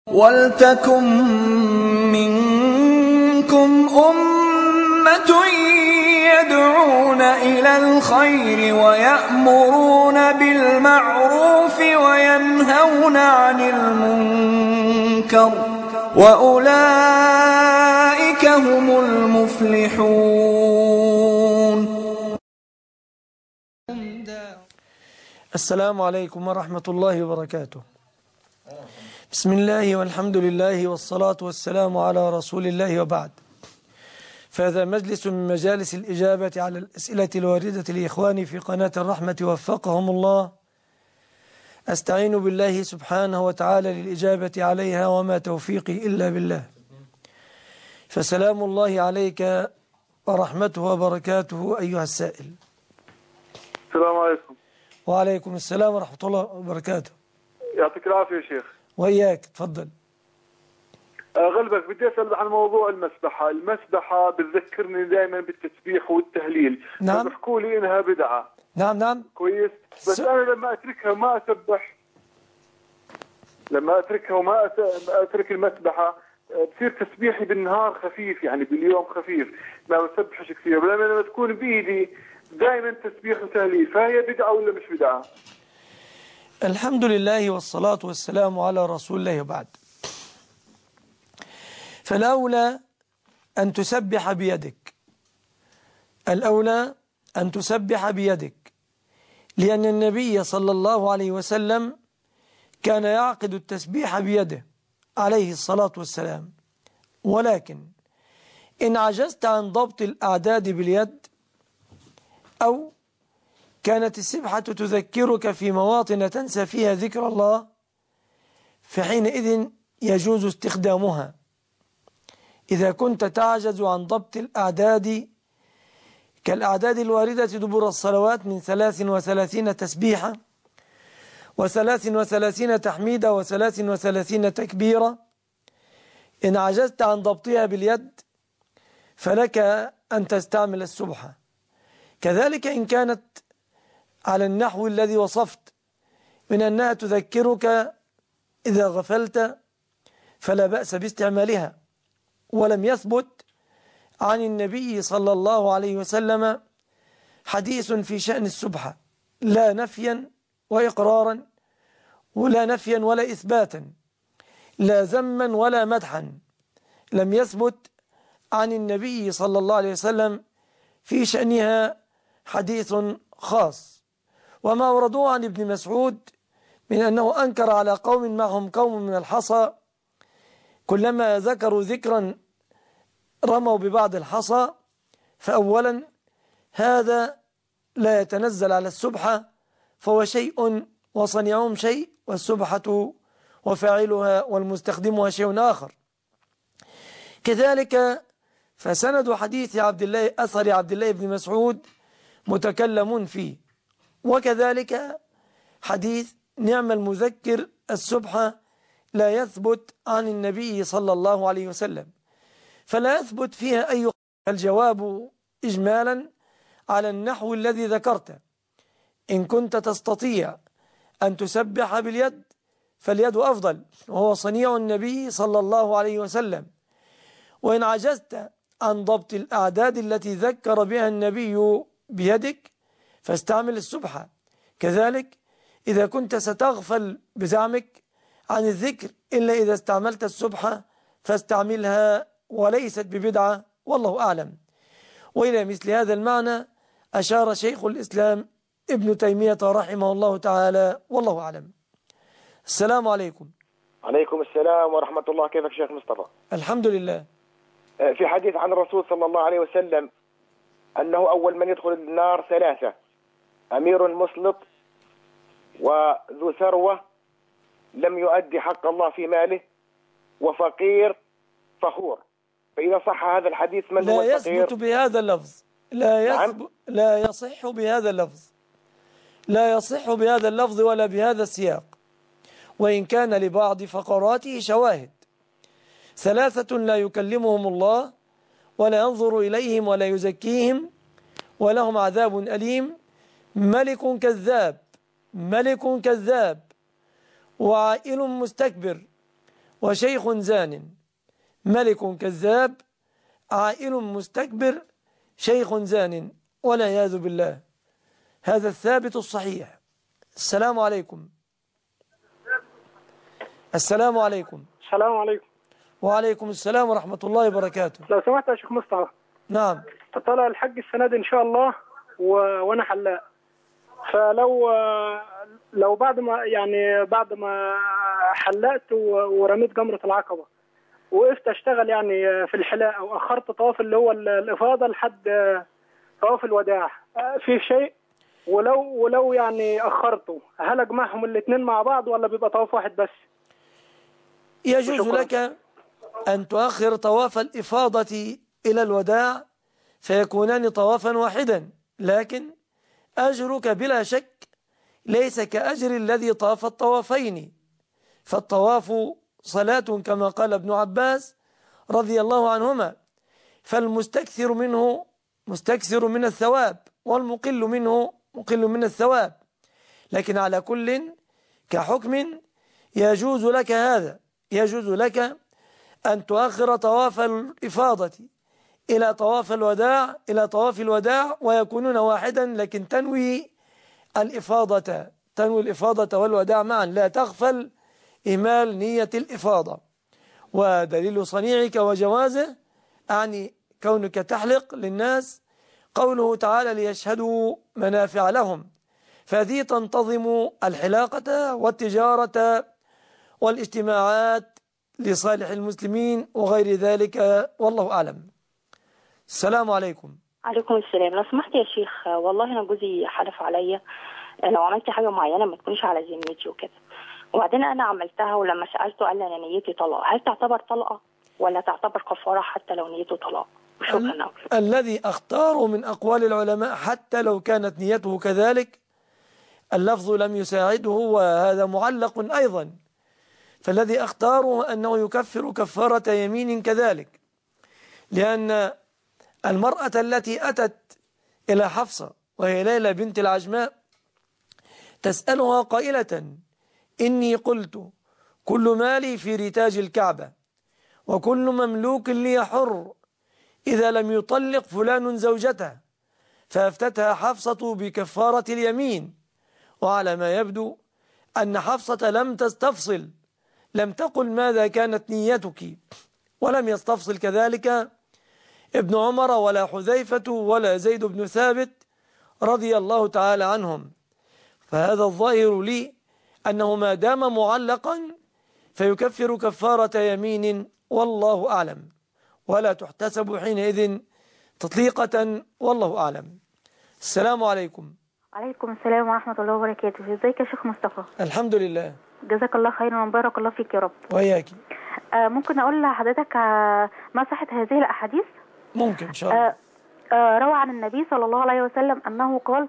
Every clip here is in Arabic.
وَلْتَكُن مِّنكُمْ أُمَّةٌ يَدْعُونَ إِلَى الْخَيْرِ وَيَأْمُرُونَ بِالْمَعْرُوفِ وَيَنْهَوْنَ عَنِ الْمُنكَرِ وَأُولَئِكَ هُمُ الْمُفْلِحُونَ. السلام عليكم ورحمة الله وبركاته. بسم الله والحمد لله والصلاة والسلام على رسول الله وبعد. فهذا مجلس من مجالس الإجابة على الأسئلة الواردة لإخواني في قناة الرحمة وفقهم الله. أستعين بالله سبحانه وتعالى للإجابة عليها وما توفيقي إلا بالله. فسلام الله عليك ورحمته وبركاته أيها السائل. السلام عليكم. وعليكم السلام ورحمة الله وبركاته. يعطيك العافية يا شيخ. وإياك، تفضل. غلبك بدي أسأل عن موضوع المسبحة بتذكرني دائما بالتسبيح والتهليل. نعم. بيحكوا لي إنها بدعة. نعم. كويس. بس أنا لما أتركها ما أسبح، لما أتركها وما أترك المسبحة بصير تسبيحي بالنهار خفيف، يعني باليوم خفيف، ما بسبحش كثير. لما تكون بإيدي دائما تسبيح وتهليل، فهي بدعة ولا مش بدعة؟ الحمد لله والصلاة والسلام على رسول الله وبعد. فالأولى أن تسبح بيدك، الأولى أن تسبح بيدك، لأن النبي صلى الله عليه وسلم كان يعقد التسبيح بيده عليه الصلاة والسلام. ولكن إن عجزت عن ضبط الأعداد باليد، أو كانت السبحة تذكرك في مواطن تنسى فيها ذكر الله، فحينئذ يجوز استخدامها. إذا كنت تعجز عن ضبط الأعداد كالأعداد الواردة دبر الصلوات من 33 تسبيحة و33 تحميدة و33 تكبيرة، إن عجزت عن ضبطها باليد فلك أن تستعمل السبحة. كذلك إن كانت على النحو الذي وصفت من أنها تذكرك إذا غفلت فلا بأس باستعمالها. ولم يثبت عن النبي صلى الله عليه وسلم حديث في شأن السبحة، لا نفيا وإقرارا، ولا نفيا ولا إثباتا، لا ذما ولا مدحا. لم يثبت عن النبي صلى الله عليه وسلم في شأنها حديث خاص. وما وردوه عن ابن مسعود من أنه أنكر على قوم معهم قوم من الحصى، كلما ذكروا ذكرا رموا ببعض الحصى. فأولا هذا لا يتنزل على السبحة، فهو شيء وصنيعهم شيء، والسبحة وفاعلها والمستخدمها شيء آخر. كذلك فسند حديث أثر عبد الله بن مسعود متكلم فيه. وكذلك حديث نعم المذكر السبحة لا يثبت عن النبي صلى الله عليه وسلم، فلا يثبت فيها أي. الجواب إجمالا على النحو الذي ذكرت. إن كنت تستطيع أن تسبح باليد فاليد أفضل، وهو صنيع النبي صلى الله عليه وسلم. وإن عجزت عن ضبط الأعداد التي ذكر بها النبي بيدك فاستعمل السبحة. كذلك إذا كنت ستغفل بزعمك عن الذكر إلا إذا استعملت السبحة فاستعملها، وليست ببدعة، والله أعلم. وإلى مثل هذا المعنى أشار شيخ الإسلام ابن تيمية رحمه الله تعالى، والله أعلم. السلام عليكم. عليكم السلام ورحمة الله. كيفك شيخ مصطفى؟ الحمد لله. في حديث عن الرسول صلى الله عليه وسلم أنه أول من يدخل النار 3: أمير مسلط، وذو ثروة لم يؤدي حق الله في ماله، وفقير فخور. فإذا صح هذا الحديث من هو الفقير؟ لا يثبت بهذا اللفظ، لا يصح بهذا اللفظ، لا يصح بهذا اللفظ ولا بهذا السياق. وإن كان لبعض فقراته شواهد: 3 لا يكلمهم الله ولا ينظر إليهم ولا يزكيهم ولهم عذاب أليم، ملك كذاب وعائل مستكبر وشيخ زان، ملك كذاب، عائل مستكبر، شيخ زان، والعياذ بالله. هذا الثابت الصحيح. السلام عليكم. السلام عليكم. السلام عليكم. وعليكم السلام ورحمة الله وبركاته. لو سمحت يا شيخ مصطفى. نعم. طالع الحج السنة دي إن شاء الله وأنا حلاق، فلو بعد ما حلقت ورميت جمرة العقبة وقفت أشتغل يعني في الحلاقة وأخرت طواف اللي هو الإفاضة لحد طواف الوداع، في شيء؟ ولو يعني أخرته، هل أجمعهم الاثنين مع بعض ولا بيبقى طواف واحد بس؟ يجوز لك أن تؤخر طواف الإفاضة إلى الوداع فيكونان طوافا واحدا، لكن أجرك بلا شك ليس كأجر الذي طاف الطوافين، فالطواف صلاة كما قال ابن عباس رضي الله عنهما، فالمستكثر منه مستكثر من الثواب، والمقل منه مقل من الثواب. لكن على كل كحكم يجوز لك هذا، يجوز لك أن تؤخر طواف الإفاضة إلى طواف الوداع ويكونون واحدا، لكن تنوي الإفاضة والوداع معا، لا تغفل إهمال نية الإفاضة. ودليل صنيعك وجوازه يعني كونك تحلق للناس قوله تعالى ليشهدوا منافع لهم، فهذه تنتظم الحلاقة والتجارة والاجتماعات لصالح المسلمين وغير ذلك، والله أعلم. السلام عليكم. عليكم السلام. لو سمحت يا شيخ، والله أنا جوزي حلف عليا لو عملت حاجة معينة ما تكونش على ذمتي وكده، وبعدين أنا عملتها ولما سألته قال لي أنا نيتي طلاق. هل تعتبر طلقة ولا تعتبر كفارة حتى لو نيته طلاق؟ شكرا. الذي أختاره من أقوال العلماء حتى لو كانت نيته كذلك، اللفظ لم يساعده وهذا معلق أيضا، فالذي أختاره أنه يكفر كفارة يمين كذلك، لأن المرأة التي أتت إلى حفصة وهي ليلى بنت العجماء تسألها قائلة إني قلت كل مالي في رتاج الكعبة وكل مملوك لي حر إذا لم يطلق فلان زوجته، فأفتتها حفصة بكفارة اليمين. وعلى ما يبدو أن حفصة لم تستفصل، لم تقل ماذا كانت نيتك، ولم يستفصل كذلك ابن عمر ولا حذيفة ولا زيد بن ثابت رضي الله تعالى عنهم. فهذا الظاهر لي أنه ما دام معلقا فيكفر كفارة يمين، والله أعلم، ولا تحتسب حينئذ تطليقة، والله أعلم. السلام عليكم. عليكم السلام ورحمة الله وبركاته. ازيك يا شيخ مصطفى؟ الحمد لله. جزاك الله خيرا وبارك الله فيك يا رب. وإياك. ممكن أقول لحضرتك ما صحة هذه الأحاديث؟ ممكن إن شاء الله. روى عن النبي صلى الله عليه وسلم أنه قال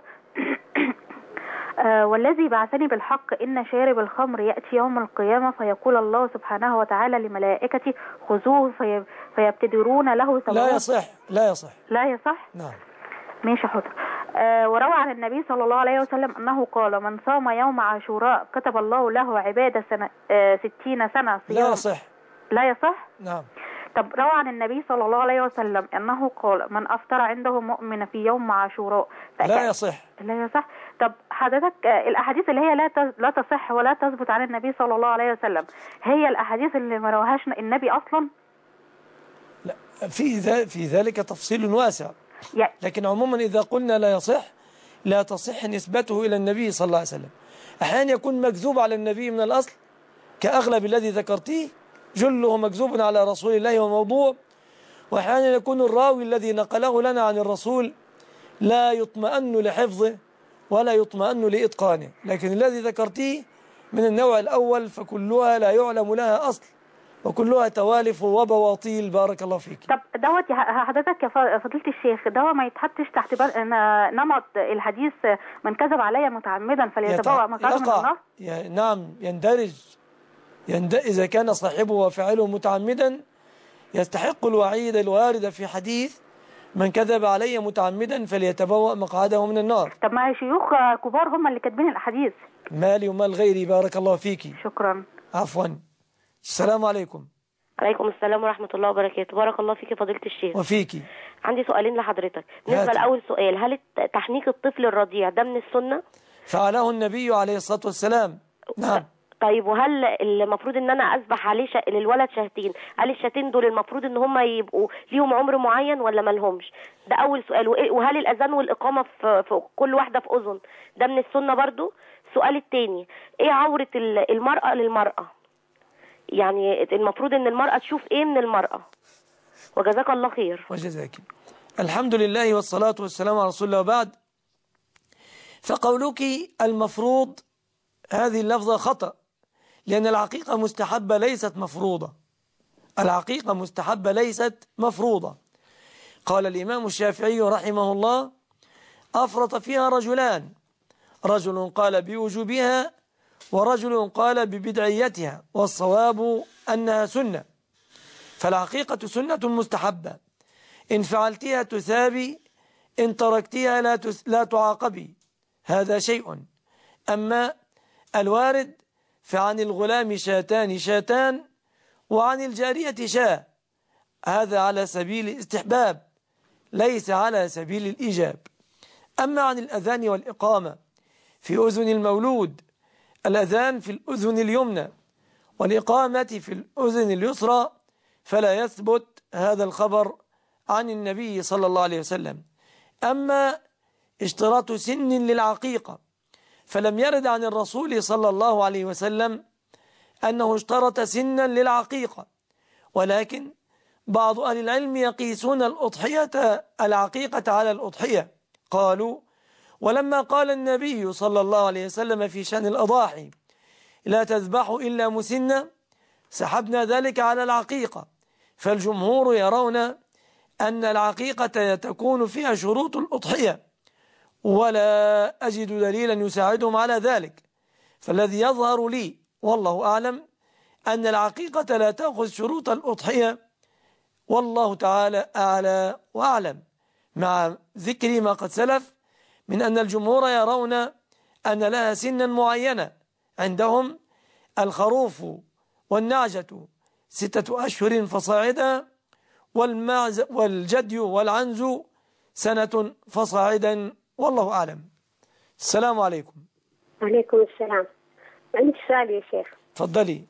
والذي بعثني بالحق إن شارب الخمر يأتي يوم القيامة فيقول الله سبحانه وتعالى لملائكته خذوه فيبتدرون له لا يصح. لا يصح. لا يصح؟ نعم. ماشي حاضر. وروى عن النبي صلى الله عليه وسلم أنه قال من صام يوم عاشوراء كتب الله له عبادة 60 سنة صيام. لا يصح. لا يصح؟ نعم. طب روى عن النبي صلى الله عليه وسلم أنه قال من أفطر عنده مؤمن في يوم عاشوراء لا يصح. لا يصح. طب حضرتك الأحاديث اللي هي لا تصح ولا تثبت عن النبي صلى الله عليه وسلم هي الأحاديث اللي ما رواهاش النبي أصلا؟ لا، في ذلك تفصيل واسع، لكن عموما إذا قلنا لا يصح لا تصح نسبته إلى النبي صلى الله عليه وسلم. أحيانا يكون مكذوب على النبي من الأصل كأغلب الذي ذكرتيه، جله مكذوب على رسول الله وموضوع، وأحيانا يكون الراوي الذي نقله لنا عن الرسول لا يطمئن لحفظه ولا يطمئن لإتقانه، لكن الذي ذكرتيه من النوع الأول فكلها لا يعلم لها أصل وكلها توالف وبواطيل. بارك الله فيك. طب دوت حضرتك يا فضيلة الشيخ، ده ما يتحطش تحت نمط الحديث من كذب علي متعمدا فليتبوأ مقعده من النار؟ نعم، يندرج إذا كان صاحبه وفعله متعمدا يستحق الوعيد الوارد في حديث من كذب علي متعمدا فليتبوأ مقعده من النار. طب ما شيوخ كبار هم اللي كاتبين الأحاديث. مالي ومال غيري. بارك الله فيك. شكرا. عفوا. السلام عليكم. عليكم السلام ورحمة الله وبركاته. بارك الله فيك فضيلة الشيخ. وفيكي. عندي سؤالين لحضرتك. بالنسبة لأول سؤال، هل تحنيك الطفل الرضيع ده من السنة؟ فعله النبي عليه الصلاة والسلام. نعم. طيب، وهل المفروض ان انا اذبح عليه للولد شاتين؟ هل الشاتين دول المفروض ان هم يبقوا ليهم عمر معين ولا ما لهمش؟ ده اول سؤال. وهل الاذان والاقامه في كل واحده في اذن ده من السنه برضو؟ السؤال الثاني، ايه عوره المراه للمراه؟ يعني المفروض ان المراه تشوف ايه من المراه؟ وجزاك الله خير. وجزاك. الحمد لله والصلاه والسلام على رسول الله. وبعد، فقولك المفروض هذه اللفظه خطأ، لأن العقيقة مستحبة ليست مفروضة. العقيقة مستحبة ليست مفروضة. قال الإمام الشافعي رحمه الله: أفرط فيها رجلان، رجل قال بوجوبها ورجل قال ببدعيتها، والصواب أنها سنة. فالعقيقة سنة مستحبة، إن فعلتها تثابي، إن تركتها لا تعاقبي، هذا شيء. أما الوارد فعن الغلام شاتان وعن الجارية شاة، هذا على سبيل الاستحباب ليس على سبيل الإيجاب. أما عن الأذان والإقامة في أذن المولود، الأذان في الأذن اليمنى والإقامة في الأذن اليسرى، فلا يثبت هذا الخبر عن النبي صلى الله عليه وسلم. أما اشتراط سن للعقيقة، فلم يرد عن الرسول صلى الله عليه وسلم أنه اشترط سنا للعقيقة، ولكن بعض أهل العلم يقيسون العقيقة على الأضحية. قالوا: ولما قال النبي صلى الله عليه وسلم في شأن الأضاحي لا تذبحوا إلا مسنة، سحبنا ذلك على العقيقة. فالجمهور يرون أن العقيقة تكون فيها شروط الأضحية، ولا أجد دليلا يساعدهم على ذلك. فالذي يظهر لي والله أعلم أن العقيقة لا تأخذ شروط الأضحية، والله تعالى أعلى وأعلم، مع ذكر ما قد سلف من أن الجمهور يرون أن لها سنا معينة. عندهم الخروف والنعجة 6 أشهر فصاعدا، والجدي والعنز 1 فصاعدا، والله أعلم. السلام عليكم. وعليكم السلام. عندي سؤال يا شيخ. تفضلي.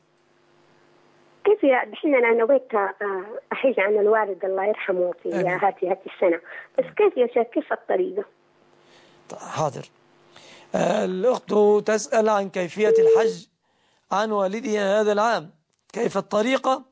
كيف الحين أنا نويت أحيج عن الوالد الله يرحمه في هذه السنة، بس كيف يا شيخ، كيف الطريقة؟ حاضر. الأخت تسأل عن كيفية الحج عن والدها هذا العام. كيف الطريقة؟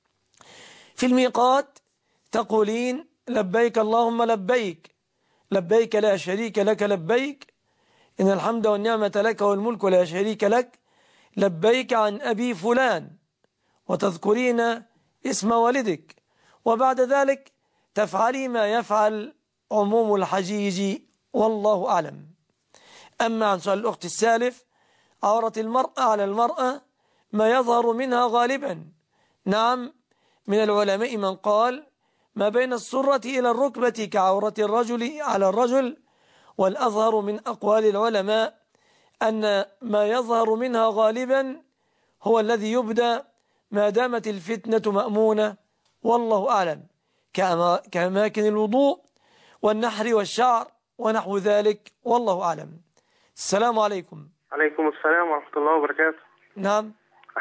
في الميقات تقولين: لبيك اللهم لبيك، لبيك لا شريك لك لبيك، إن الحمد والنعمة لك والملك لا شريك لك، لبيك عن أبي فلان، وتذكرين اسم والدك. وبعد ذلك تفعلي ما يفعل عموم الحجيج، والله أعلم. أما عن سؤال الأخت السالف، عورة المرأة على المرأة ما يظهر منها غالبا. نعم، من العلماء من قال ما بين السرة إلى الركبة كعورة الرجل على الرجل، والأظهر من أقوال العلماء أن ما يظهر منها غالبا هو الذي يبدأ ما دامت الفتنة مأمونة، والله أعلم، كأماكن الوضوء والنحر والشعر ونحو ذلك، والله أعلم. السلام عليكم. عليكم السلام ورحمة الله وبركاته. نعم.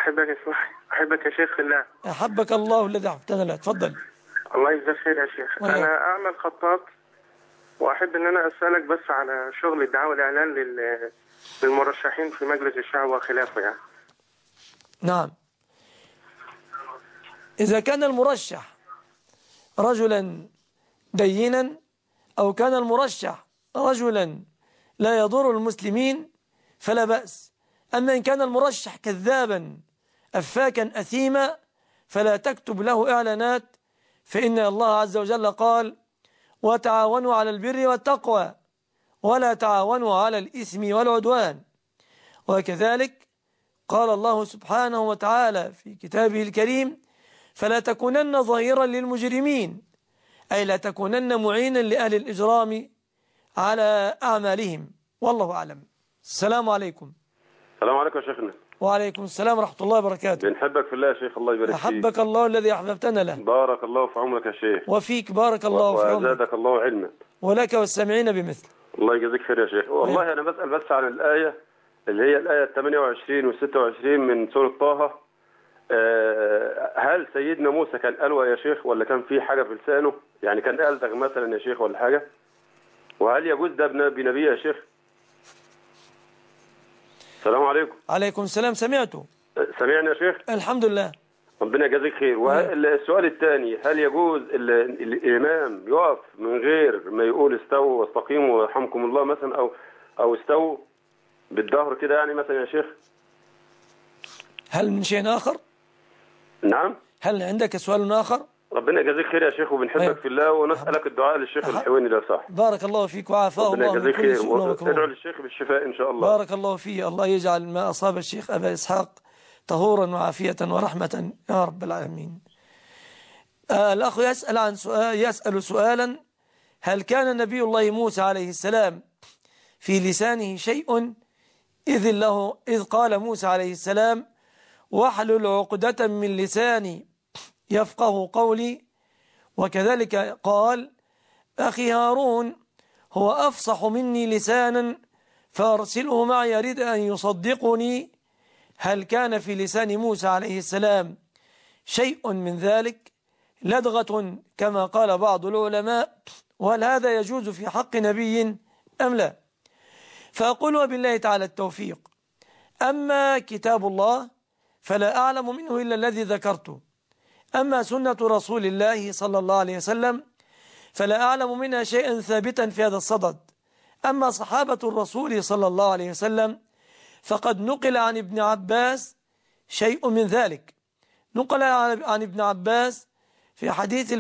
أحبك يا شيخ الله. أحبك الله الذي أحببتنا له. تفضل. الله يجزاك خير يا شيخ. أنا أعمل خطاط، وأحب أن أنا أسألك بس على شغل الدعوة والإعلان للمرشحين في مجلس الشعب وخلافه يعني. نعم. إذا كان المرشح رجلا دينا، أو كان المرشح رجلا لا يضر المسلمين، فلا بأس. أما إن كان المرشح كذابا أفاكا أثيما، فلا تكتب له إعلانات، فإن الله عز وجل قال: وتعاونوا على البر والتقوى ولا تعاونوا على الإثم والعدوان. وكذلك قال الله سبحانه وتعالى في كتابه الكريم: فلا تكونن ظهيرا للمجرمين، أي لا تكونن معينا لأهل الإجرام على أعمالهم، والله أعلم. السلام عليكم. السلام عليكم يا شيخنا. وعليكم السلام ورحمة الله وبركاته. بنحبك في الله يا شيخ، الله يبارك فيك. أحبك الله الذي أحببتنا له. بارك الله في عمرك يا شيخ. وفيك بارك الله في عمرك. وزادك الله علما. ولك والسامعين بمثل. الله يجزيك خير يا شيخ. والله أنا بسأل بس عن الآية اللي هي الآية 28 و 26 من سورة طه. هل سيدنا موسى كان ألوى يا شيخ ولا كان في حاجة في لسانه؟ يعني كان ألدغ مثلا يا شيخ ولا حاجة؟ وهل يجوز ده بنبي يا شيخ؟ السلام عليكم. عليكم السلام. سمعته. سمعني يا شيخ. الحمد لله. ربنا يجازيك خير. والسؤال الثاني، هل يجوز الإمام يقف من غير ما يقول استووا واستقيموا ويرحمكم الله مثلا أو استووا بالظهر كده يعني مثلا يا شيخ؟ هل من شيء آخر؟ نعم. هل عندك سؤال آخر؟ ربنا يجازيك خير يا شيخ، وبنحبك في الله، ونسألك الدعاء للشيخ الحويني لو صح. بارك الله فيك وعافاه الله من كل سوء ومكروه. ادعو للشيخ بالشفاء إن شاء الله. بارك الله فيه. الله يجعل ما أصاب الشيخ أبا إسحاق طهورا وعافية ورحمة يا رب العالمين. الأخ يسأل سؤالا: هل كان نبي الله موسى عليه السلام في لسانه شيء إذ قال موسى عليه السلام: واحلل عقدة من لساني يفقه قولي؟ وكذلك قال: أخي هارون هو أفصح مني لسانا فأرسله معي يريد أن يصدقني. هل كان في لسان موسى عليه السلام شيء من ذلك، لدغة كما قال بعض العلماء؟ وهل هذا يجوز في حق نبي أم لا؟ فأقول وبالله تعالى التوفيق. أما كتاب الله فلا أعلم منه إلا الذي ذكرته. أما سنة رسول الله صلى الله عليه وسلم فلا أعلم منها شيئا ثابتا في هذا الصدد. أما صحابة الرسول صلى الله عليه وسلم فقد نقل عن ابن عباس شيء من ذلك. نقل عن ابن عباس في حديث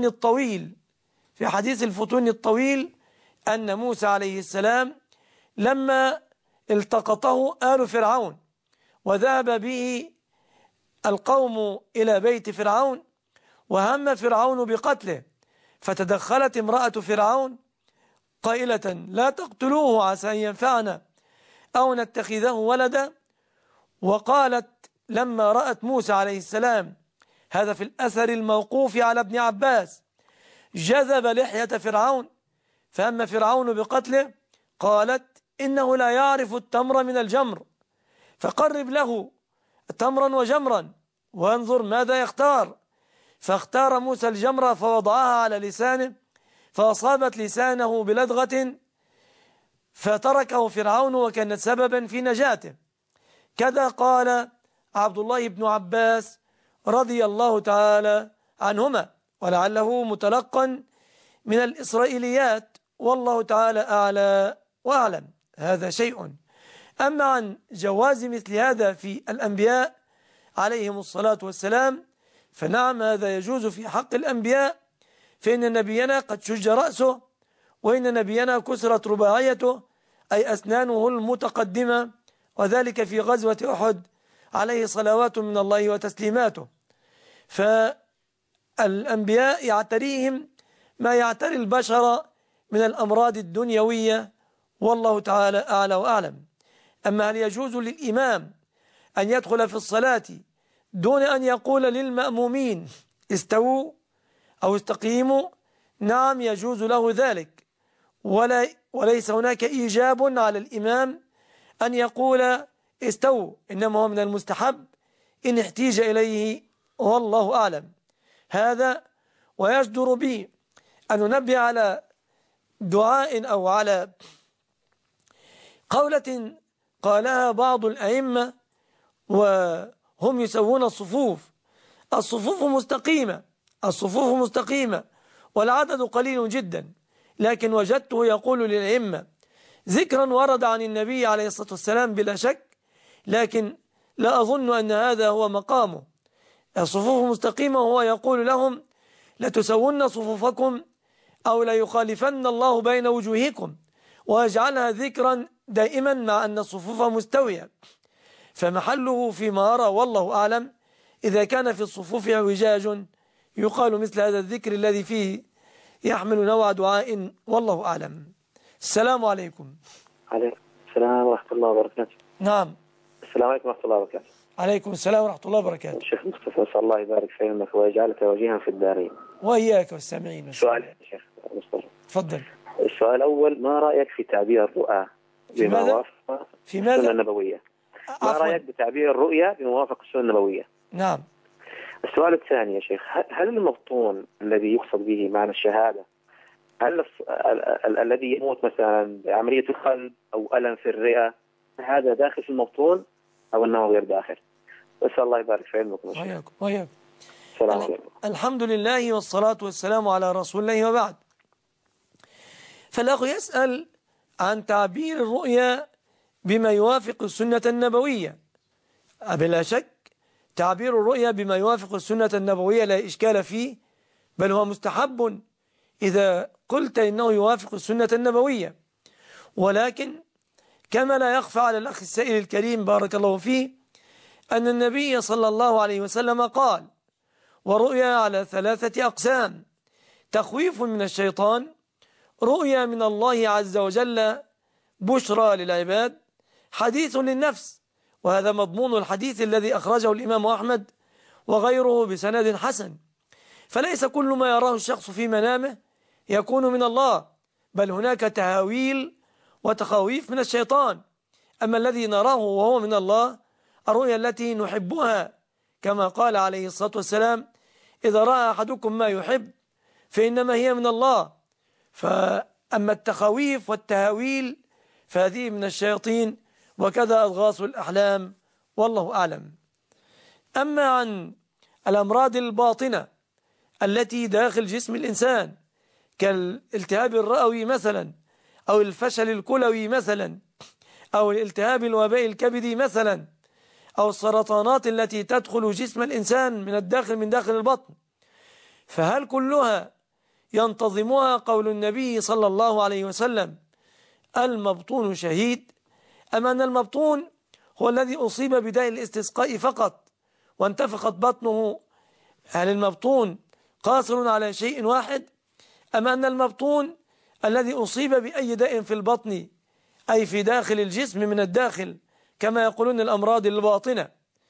الفتون الطويل أن موسى عليه السلام لما التقطه آل فرعون وذهب به القوم إلى بيت فرعون وهم فرعون بقتله، فتدخلت امرأة فرعون قائلة: لا تقتلوه عسى أن ينفعنا أو نتخذه ولدا. وقالت لما رأت موسى عليه السلام، هذا في الأثر الموقوف على ابن عباس، جذب لحية فرعون فهم فرعون بقتله، قالت: إنه لا يعرف التمر من الجمر، فقرب له تمرا وجمرا وانظر ماذا يختار. فاختار موسى الجمرة فوضعها على لسانه فأصابت لسانه بلدغة فتركه فرعون وكانت سببا في نجاته. كذا قال عبد الله بن عباس رضي الله تعالى عنهما، ولعله متلقا من الإسرائيليات، والله تعالى أعلى وأعلم. هذا شيء. أما عن جواز مثل هذا في الأنبياء عليهم الصلاة والسلام فنعم، هذا يجوز في حق الأنبياء، فإن نبينا قد شج رأسه، وإن نبينا كسرت رباعيته أي أسنانه المتقدمة، وذلك في غزوة أحد عليه صلوات من الله وتسليماته. فالأنبياء يعتريهم ما يعتري البشر من الأمراض الدنيوية، والله تعالى أعلى وأعلم. أما هل يجوز للإمام أن يدخل في الصلاة دون أن يقول للمأمومين استووا أو استقيموا؟ نعم يجوز له ذلك، وليس هناك إيجاب على الإمام أن يقول استووا، إنما هو من المستحب إن احتيج إليه، والله أعلم. هذا ويجدر به أن ننبه على دعاء أو على قولة قالها بعض الأئمة وهم يسوون الصفوف مستقيمة والعدد قليل جدا، لكن وجدته يقول للأئمة ذكرا ورد عن النبي عليه الصلاة والسلام بلا شك، لكن لا أظن أن هذا هو مقامه. الصفوف مستقيمة هو يقول لهم لتسون صفوفكم أو ليخالفن الله بين وجوهكم، ويجعلها ذكرا دائما مع أن الصفوف مستوية. فمحله فيما أرى والله أعلم، إذا كان في الصفوف اعوجاج يقال مثل هذا الذكر الذي فيه يحمل نوع دعاء، والله أعلم. السلام عليكم. عليكم السلام ورحمة الله وبركاته. نعم. السلام عليكم ورحمة الله وبركاته. عليكم السلام ورحمة الله وبركاته. الشيخ مصطفى، نسأل الله يبارك في علمك ويجعلك وجيها في الدارين. وإياك والسامعين. سؤال يا شيخ مصطفى. تفضل. السؤال الأول، ما رأيك في تعبير الرؤى بما وافق السنة النبوية؟ ما رأيك بتعبير الرؤيا بموافق السنة النبوية؟ نعم. السؤال الثاني يا شيخ، هل المبطون الذي يقصد به معنى الشهادة، هل الذي يموت مثلا بعملية القلب أو ألم في الرئة هذا داخل في المبطون أو أنه غير داخل؟ نسأل الله يبارك في علمكم. وياكم. السلام عليكم. الحمد لله والصلاة والسلام على رسول الله وبعد. فالأخ يسأل عن تعبير الرؤيا بما يوافق السنة النبوية. بلا شك تعبير الرؤيا بما يوافق السنة النبوية لا إشكال فيه، بل هو مستحب إذا قلت إنه يوافق السنة النبوية. ولكن كما لا يخفى على الأخ السائل الكريم بارك الله فيه أن النبي صلى الله عليه وسلم قال: ورؤيا على 3 أقسام: تخويف من الشيطان، رؤيا من الله عز وجل بشرى للعباد، حديث للنفس. وهذا مضمون الحديث الذي أخرجه الإمام أحمد وغيره بسند حسن. فليس كل ما يراه الشخص في منامه يكون من الله، بل هناك تهاويل وتخويف من الشيطان. أما الذي نراه وهو من الله الرؤيا التي نحبها، كما قال عليه الصلاة والسلام: إذا رأى أحدكم ما يحب فإنما هي من الله. فأما التخويف والتهاويل فهذه من الشياطين، وكذا أضغاث الأحلام، والله أعلم. أما عن الأمراض الباطنة التي داخل جسم الإنسان كالالتهاب الرئوي مثلا، أو الفشل الكلوي مثلا، أو الالتهاب الوبائي الكبدي مثلا، أو السرطانات التي تدخل جسم الإنسان من داخل البطن، فهل كلها ينتظمها قول النبي صلى الله عليه وسلم: المبطون شهيد؟ أم أن المبطون هو الذي أصيب بداء الاستسقاء فقط وانتفخت بطنه؟ هل المبطون قاصر على شيء واحد، أم أن المبطون الذي أصيب بأي داء في البطن، أي في داخل الجسم من الداخل، كما يقولون الأمراض الباطنة؟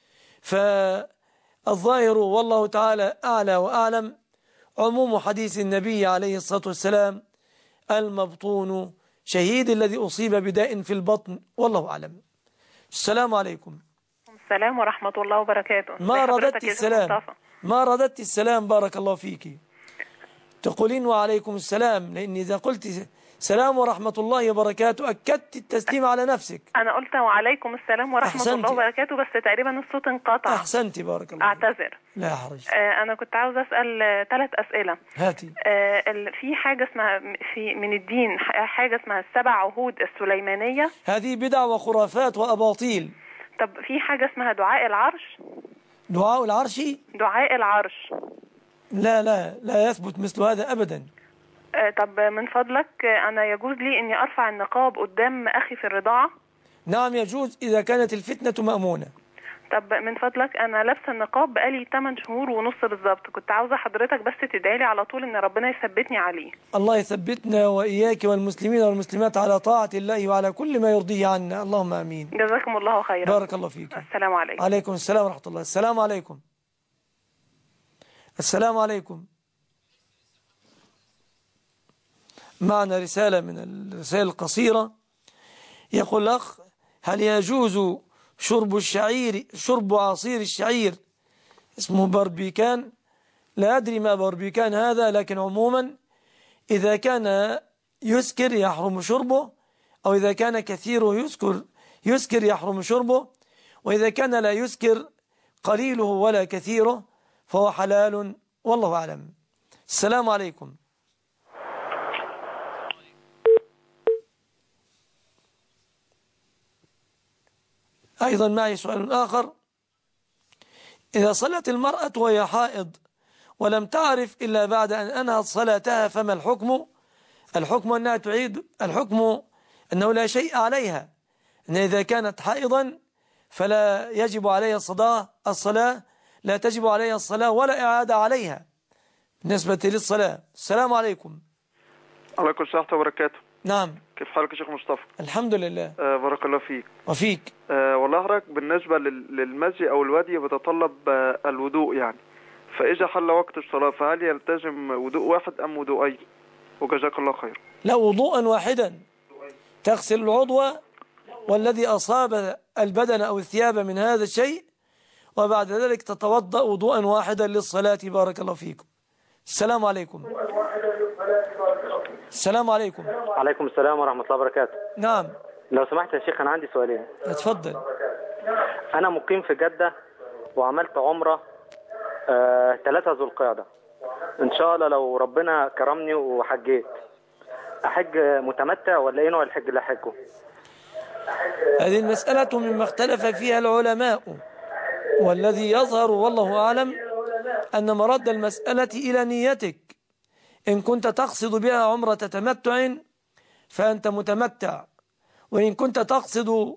فالظاهر والله تعالى أعلى وأعلم عموم حديث النبي عليه الصلاة والسلام: المبطون شهيد، الذي أصيب بداء في البطن، والله أعلم. السلام عليكم. السلام ورحمة الله وبركاته. ما رددت السلام بارك الله فيك. تقولين وعليكم السلام، لأن إذا قلت سلام ورحمة الله وبركاته أكدت التسليم على نفسك. أنا قلت وعليكم السلام ورحمة الله وبركاته، بس تقريبا الصوت انقطع. أحسنت بارك الله. أعتذر. لا حرج. أنا كنت عاوز أسأل 3 أسئلة. هاتي. في حاجة اسمها من الدين حاجة اسمها 7 عهود السليمانية. هذه بدع وخرافات وأباطيل. طب في حاجة اسمها دعاء العرش. دعاء العرش؟ دعاء العرش لا يثبت مثل هذا أبدا. طب من فضلك أنا يجوز لي أني أرفع النقاب قدام أخي في الرضاعة؟ نعم يجوز إذا كانت الفتنة مأمونة. طب من فضلك أنا لابسه النقاب بقالي 8 شهور ونص بالظبط، كنت عاوزة حضرتك بس تدعيلي على طول أن ربنا يثبتني عليه. الله يثبتنا وإياك والمسلمين والمسلمات على طاعة الله وعلى كل ما يرضيه عنا، اللهم آمين. جزاكم الله خيرا. بارك الله فيك. السلام عليكم. عليكم السلام ورحمة الله. السلام عليكم. السلام عليكم. معنا رسالة من الرسائل القصيرة. يقول الأخ: هل يجوز شرب عصير الشعير اسمه بربيكان؟ لا أدري ما بربيكان هذا، لكن عموما إذا كان يسكر يحرم شربه، أو إذا كان كثيره يسكر يحرم شربه، وإذا كان لا يسكر قليله ولا كثيره فهو حلال، والله أعلم. السلام عليكم. أيضا معي سؤال آخر: إذا صلت المرأة وهي حائض ولم تعرف إلا بعد أن أنهت صلاتها فما الحكم؟ الحكم أنها تعيد، الحكم أنه لا شيء عليها، أن إذا كانت حائضا فلا يجب عليها الصلاة، لا تجب عليها الصلاة ولا إعادة عليها بالنسبة للصلاة. السلام عليكم. عليكم السلام وبركاته. نعم. كيف حالك يا شيخ مصطفى؟ الحمد لله. بارك الله فيك. وفيك. والله حضرتك بالنسبة للمزي أو الودي بتطلب الوضوء يعني، فإذا حل وقت الصلاة فهل يلتزم وضوء واحد أم وضوءين؟ وجزاك الله خير. لا، وضوءا واحدا تغسل العضو والذي أصاب البدن أو الثياب من هذا الشيء، وبعد ذلك تتوضأ وضوءا واحدا للصلاة. بارك الله فيكم. السلام عليكم. السلام عليكم. عليكم السلام ورحمة الله وبركاته. نعم. لو سمحت يا شيخ أنا عندي سؤالين. اتفضل. أنا مقيم في جدة وعملت عمرة 3 ذو القعدة، إن شاء الله لو ربنا كرمني وحجيت أحج متمتع ولا إيه نوع الحج اللي أحجه؟ هذه المسألة مما اختلف فيها العلماء، والذي يظهر والله أعلم أن مرد المسألة إلى نيتك. إن كنت تقصد بها عمرة تمتع فأنت متمتع، وإن كنت تقصد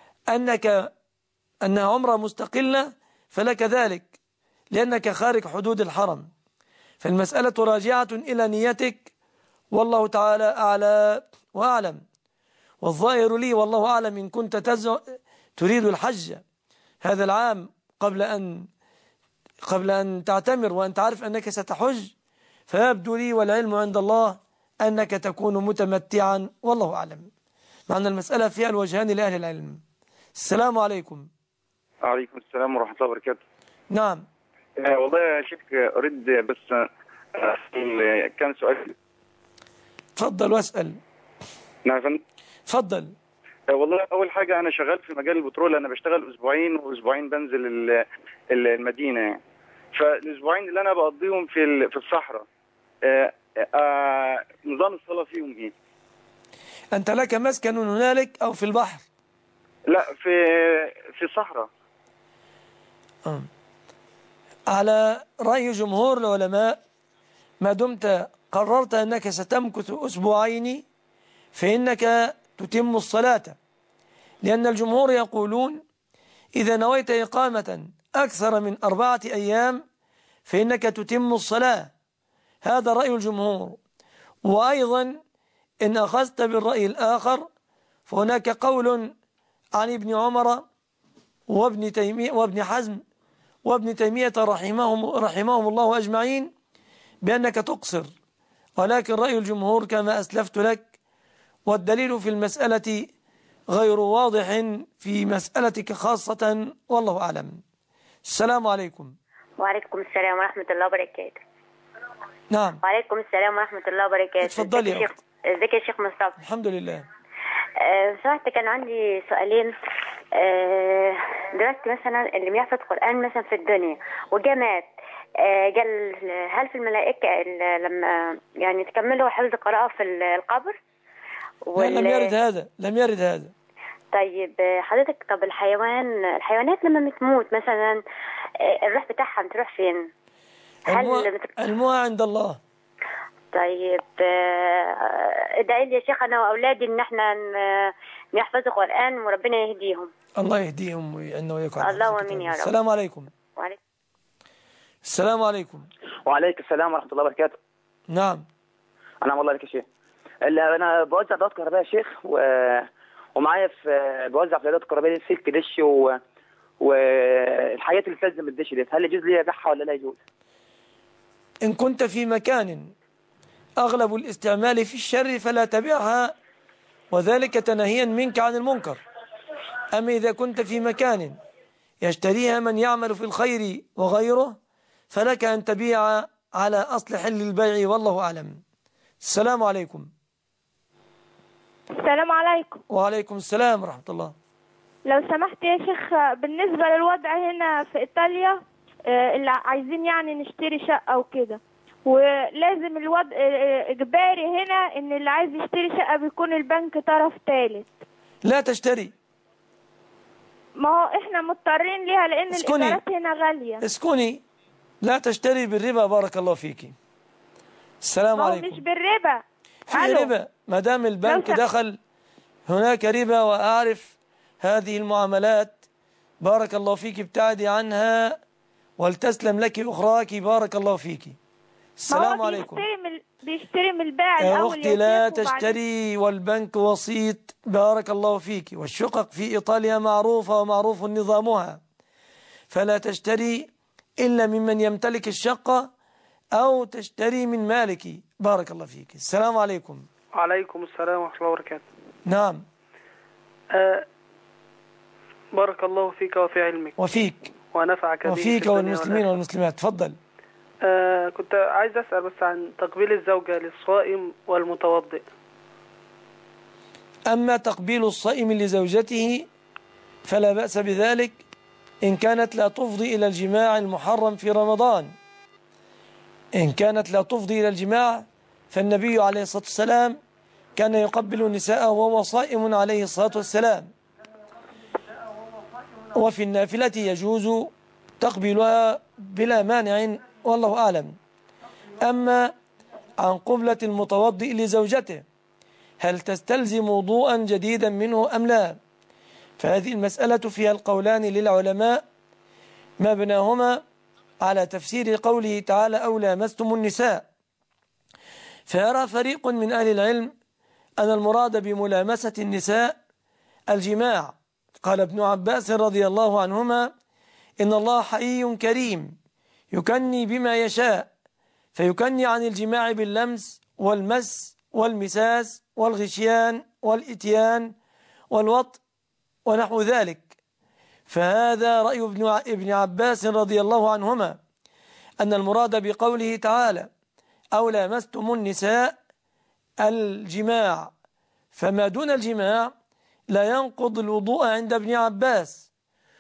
أنها عمرة مستقلة فلك ذلك، لأنك خارج حدود الحرم. فالمسألة راجعة إلى نيتك، والله تعالى أعلى وأعلم. والظاهر لي والله أعلم إن كنت تريد الحج هذا العام قبل أن تعتمر وأنت عارف أنك ستحج، فيبدو لي والعلم عند الله أنك تكون متمتعا، والله أعلم. مع أن المسألة فيها الوجهان لأهل العلم. السلام عليكم. وعليكم السلام ورحمة الله وبركاته. نعم. والله يا شيخ أريد بس كان سؤال. تفضل واسأل. نعم. تفضل. والله أول حاجة أنا شغال في مجال البترول، أنا بشتغل أسبوعين وأسبوعين بنزل المدينة يعني. فالأسبوعين اللي أنا بقضيهم في الصحراء نظام الصلاة فيهم إيه؟ أنت لك مسكن هنالك أو في البحر؟ لا، في الصحراء. على رأي جمهور العلماء ما دمت قررت أنك ستمكث أسبوعين فإنك تتم الصلاة، لأن الجمهور يقولون إذا نويت إقامة أكثر من 4 أيام فإنك تتم الصلاة. هذا رأي الجمهور. وأيضا إن أخذت بالرأي الآخر فهناك قول عن ابن عمر وابن تيمية وابن حزم وابن تيمية رحمهم الله أجمعين بأنك تقصر، ولكن رأي الجمهور كما أسلفت لك، والدليل في المسألة غير واضح في مسألتك خاصة، والله أعلم. السلام عليكم. وعليكم السلام ورحمة الله وبركاته. نعم. وعليكم السلام ورحمة الله وبركاته. اتفضلي يا أخت. ازيك يا شيخ مصطفى؟ الحمد لله. سمعت كان عندي سؤالين. دلوقتي مثلا اللي بيحفظ قرآن مثلا في الدنيا وجماد، قال هل في الملائكة لما يعني تكملوا حفظ قراءة في القبر؟ لا، لم يرد هذا، لم يرد هذا. طيب حضرتك، طب الحيوانات لما بتموت مثلا الروح بتاعها بتروح فين؟ علمها عند الله. طيب ادعي لي يا شيخ انا واولادي ان احنا نحفظ القرآن وربنا يهديهم. الله يهديهم ويعيننا وياكم. اللهم امين يا رب. السلام عليكم. وعليكم السلام عليكم. وعليكم السلام ورحمة الله وبركاته. نعم. أنعم الله عليك يا شيخ. أنا بوزع دورات كهربائية يا شيخ، ومعايا بوزع في دورات كهربائية سلك دش والحاجات اللي بتلزم الدش دي، هل يجوز لي أبيعها ولا لا يجوز؟ إن كنت في مكان أغلب الاستعمال في الشر فلا تبيعها، وذلك تنهيا منك عن المنكر. أما إذا كنت في مكان يشتريها من يعمل في الخير وغيره فلك أن تبيع على أصل حل البيع، والله أعلم. السلام عليكم. السلام عليكم. وعليكم السلام ورحمة الله. لو سمحت يا شيخ، بالنسبة للوضع هنا في إيطاليا اللي عايزين يعني نشتري شقة وكده، ولازم الوضع إجباري هنا إن اللي عايز يشتري شقة بيكون البنك طرف ثالث. لا تشتري. ما هو إحنا مضطرين ليها لأن الإيجارات هنا غالية. اسكني، لا تشتري بالربا. بارك الله فيكي. السلام عليكم. مش بالربا، في ربا ما دام البنك دخل هناك ربا، وأعرف هذه المعاملات. بارك الله فيك، ابتعدي عنها ولتسلم لك أخراك. بارك الله فيك. السلام عليكم. بيشتري من البائع يا الأول أختي لا تشتري والبنك وسيط. بارك الله فيك. والشقق في إيطاليا معروفة ومعروف نظامها، فلا تشتري إلا ممن يمتلك الشقة أو تشتري من مالك. بارك الله فيك. السلام عليكم. وعليكم السلام ورحمة الله وبركاته. نعم. بارك الله فيك وفي علمك وفيك ونفعك به وفيك والمسلمين والمسلمات. تفضل. كنت عايز أسأل بس عن تقبيل الزوجة للصائم والمتوضئ. أما تقبيل الصائم لزوجته فلا بأس بذلك إن كانت لا تفضي إلى الجماع المحرم في رمضان. إن كانت لا تفضي إلى الجماع فالنبي عليه الصلاة والسلام كان يقبل النساء وهو صائم عليه الصلاة والسلام. وفي النافلة يجوز تقبلها بلا مانع والله أعلم. أما عن قبلة المتوضئ لزوجته هل تستلزم وضوءا جديدا منه أم لا؟ فهذه المسألة فيها القولان للعلماء مبناهما على تفسير قوله تعالى أو لامستم النساء. فيرى فريق من أهل العلم أن المراد بملامسة النساء الجماع. قال ابن عباس رضي الله عنهما إن الله حيي كريم يكني بما يشاء، فيكني عن الجماع باللمس والمس والمساس والغشيان والإتيان والوطء ونحو ذلك. فهذا رأي ابن عباس رضي الله عنهما أن المراد بقوله تعالى أو لامستم النساء الجماع، فما دون الجماع لا ينقض الوضوء عند ابن عباس.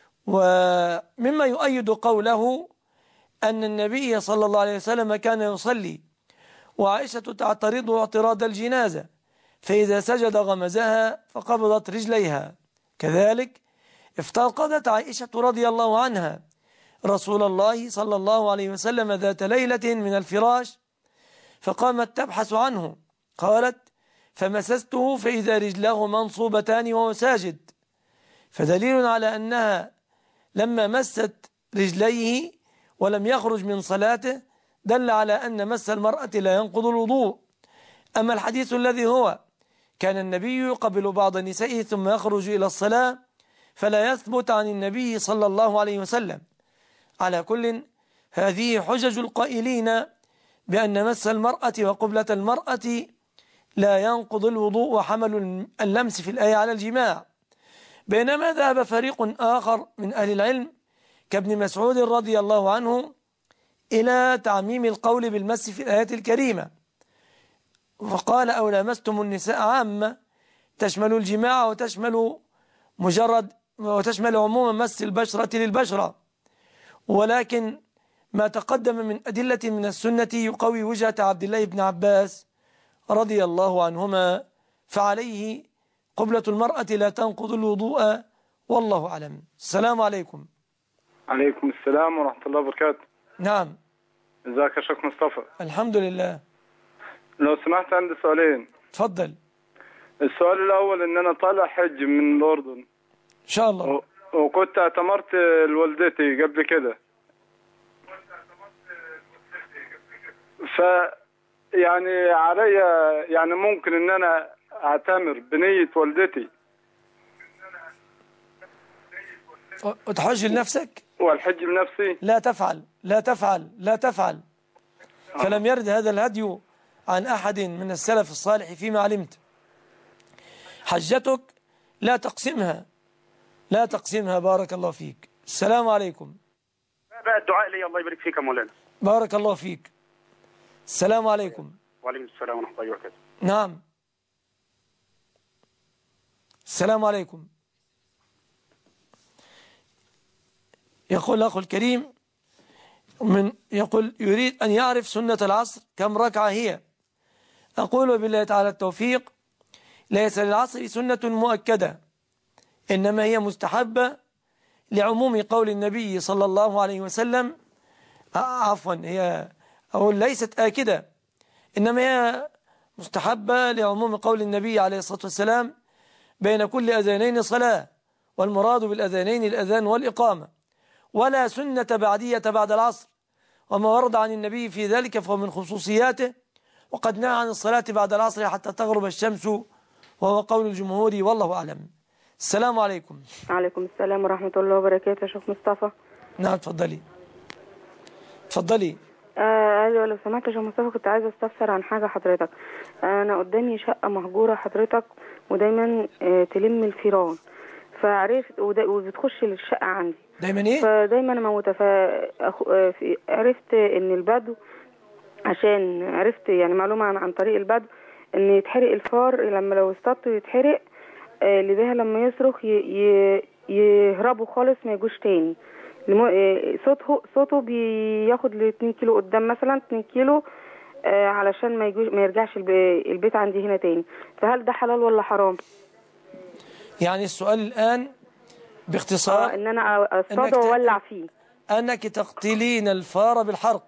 ومما يؤيد قوله أن النبي صلى الله عليه وسلم كان يصلي وعائشة تعترض اعتراض الجنازة، فإذا سجد غمزها فقبضت رجليها. كذلك افتقدت عائشة رضي الله عنها رسول الله صلى الله عليه وسلم ذات ليلة من الفراش فقامت تبحث عنه، قالت فمسسته فإذا رجلاه منصوبتان وهو ساجد، فدليل على أنها لما مست رجليه ولم يخرج من صلاته دل على أن مس المرأة لا ينقض الوضوء. أما الحديث الذي هو كان النبي يقبل بعض نسائه ثم يخرج إلى الصلاة فلا يثبت عن النبي صلى الله عليه وسلم. على كل هذه حجج القائلين بأن مس المرأة وقبلة المرأة لا ينقض الوضوء وحمل اللمس في الآية على الجماع. بينما ذهب فريق آخر من أهل العلم كابن مسعود رضي الله عنه إلى تعميم القول بالمس في الآيات الكريمة، وقال أو لامستم النساء عامة تشمل الجماع وتشمل عموم مس البشرة للبشرة، ولكن ما تقدم من أدلة من السنة يقوي وجهة عبد الله بن عباس رضي الله عنهما، فعليه قبلة المرأة لا تنقض الوضوء والله أعلم. السلام عليكم. عليكم السلام ورحمة الله وبركاته. نعم. ازيك يا شيخ مصطفى؟ الحمد لله. لو سمحت عندي سؤالين. تفضل. السؤال الأول إن أنا طالع حج من الأردن إن شاء الله، وكنت اعتمرت لوالدتي قبل كده، يعني عليا يعني ممكن إن أنا أعتمر بنية والدتي وتحج لنفسك والحج لنفسي؟ لا تفعل لا تفعل لا تفعل. فلم يرد هذا الهدي عن أحد من السلف الصالح فيما علمت. حجتك لا تقسمها لا تقسمها. بارك الله فيك. السلام عليكم. بقى الدعاء لي. الله يبارك فيك يا مولانا. بارك الله فيك. السلام عليكم. وعليكم السلام ورحمة الله وبركاته. نعم. السلام عليكم. يقول الأخ الكريم يقول يريد أن يعرف سنة العصر كم ركعة هي. أقول بالله تعالى التوفيق ليس للعصر سنة مؤكدة، إنما هي مستحبة لعموم قول النبي صلى الله عليه وسلم. عفوا هي أو ليست آكدة، إنما هي مستحبة لعموم قول النبي عليه الصلاة والسلام بين كل أذانين صلاة، والمراد بالأذانين الأذان والإقامة، ولا سنة بعدية بعد العصر، وما ورد عن النبي في ذلك فهو من خصوصياته، وقد نهى عن الصلاة بعد العصر حتى تغرب الشمس، وهو قول الجمهور والله أعلم. السلام عليكم. وعليكم السلام ورحمة الله وبركاته يا شيخ مصطفى. نعم تفضلي. تفضلي. ايوه لو سمحت يا شيخ مصطفى، كنت عايزة استفسر عن حاجة حضرتك. انا قدامي شقة مهجورة حضرتك، ودايما تلم الفيران، فعرفت وبتخش للشقة عندي دايما ايه؟ فدايما موتة. عرفت ان البدو، عشان عرفت يعني معلومة عن طريق البدو ان يتحرق الفار لما لو اصطادته يتحرق، اللي بيها لما يصرخ يهربوا خالص ما يجوش تاني. صوته بياخد ل 2 كيلو قدام، مثلا 2 كيلو، علشان ما يرجعش البيت عندي هنا تاني. فهل ده حلال ولا حرام؟ يعني السؤال الآن باختصار ان انا اصطاده واولع فيه. انك تقتلين الفار بالحرق.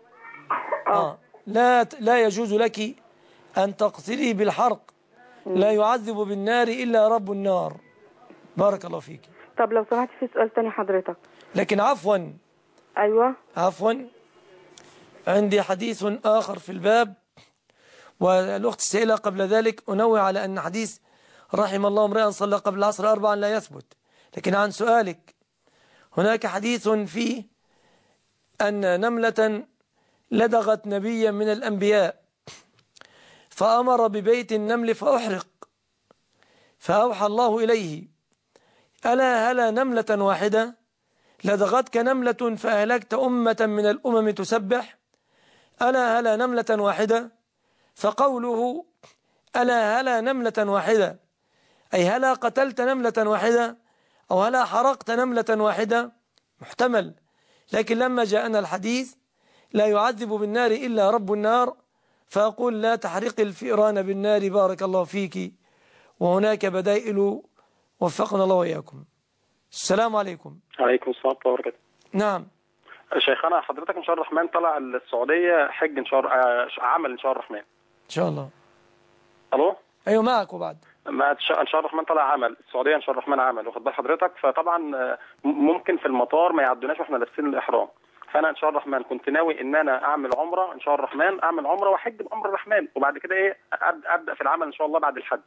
لا يجوز لك ان تقتليه بالحرق. لا يعذب بالنار الا رب النار. بارك الله فيك. طب لو سمحت في سؤال تاني حضرتك. لكن عفوا. ايوه عفوا، عندي حديث آخر في الباب، والأخت السائلة قبل ذلك أنوه على أن حديث رحم الله امرئا صلى قبل العصر 4 لا يثبت. لكن عن سؤالك، هناك حديث فيه أن نملة لدغت نبيا من الأنبياء فأمر ببيت النمل فأحرق، فأوحى الله إليه: ألا هلا نملة واحدة لدغتك نملة فأهلكت أمة من الأمم تسبح؟ ألا هلا نملة واحدة. فقوله ألا هلا نملة واحدة أي هلا قتلت نملة واحدة أو هلا حرقت نملة واحدة محتمل. لكن لما جاءنا الحديث لا يعذب بالنار إلا رب النار، فأقول لا تحرق الفئران بالنار. بارك الله فيك. وهناك بدائل، وفقنا الله وإياكم. السلام عليكم. عليكم السلام ورحمة الله وبركاته. نعم شيخنا، حضرتك إن شاء الله الرحمن طلع السعودية حج إن شاء الله، عمل إن شاء الله الرحمن. إن شاء الله. ألو؟ أيوة معك. وبعد ما إن شاء الله الرحمن طلع عمل السعودية إن شاء الله الرحمن عمل، واخد بال حضرتك؟ فطبعا ممكن في المطار ما يعدوناش وإحنا لابسين الإحرام. فأنا إن شاء الله الرحمن كنت ناوي إن أنا أعمل عمرة إن شاء الله الرحمن، أعمل عمرة وأحج بأمر الرحمن، وبعد كده إيه أبدأ في العمل إن شاء الله بعد الحج.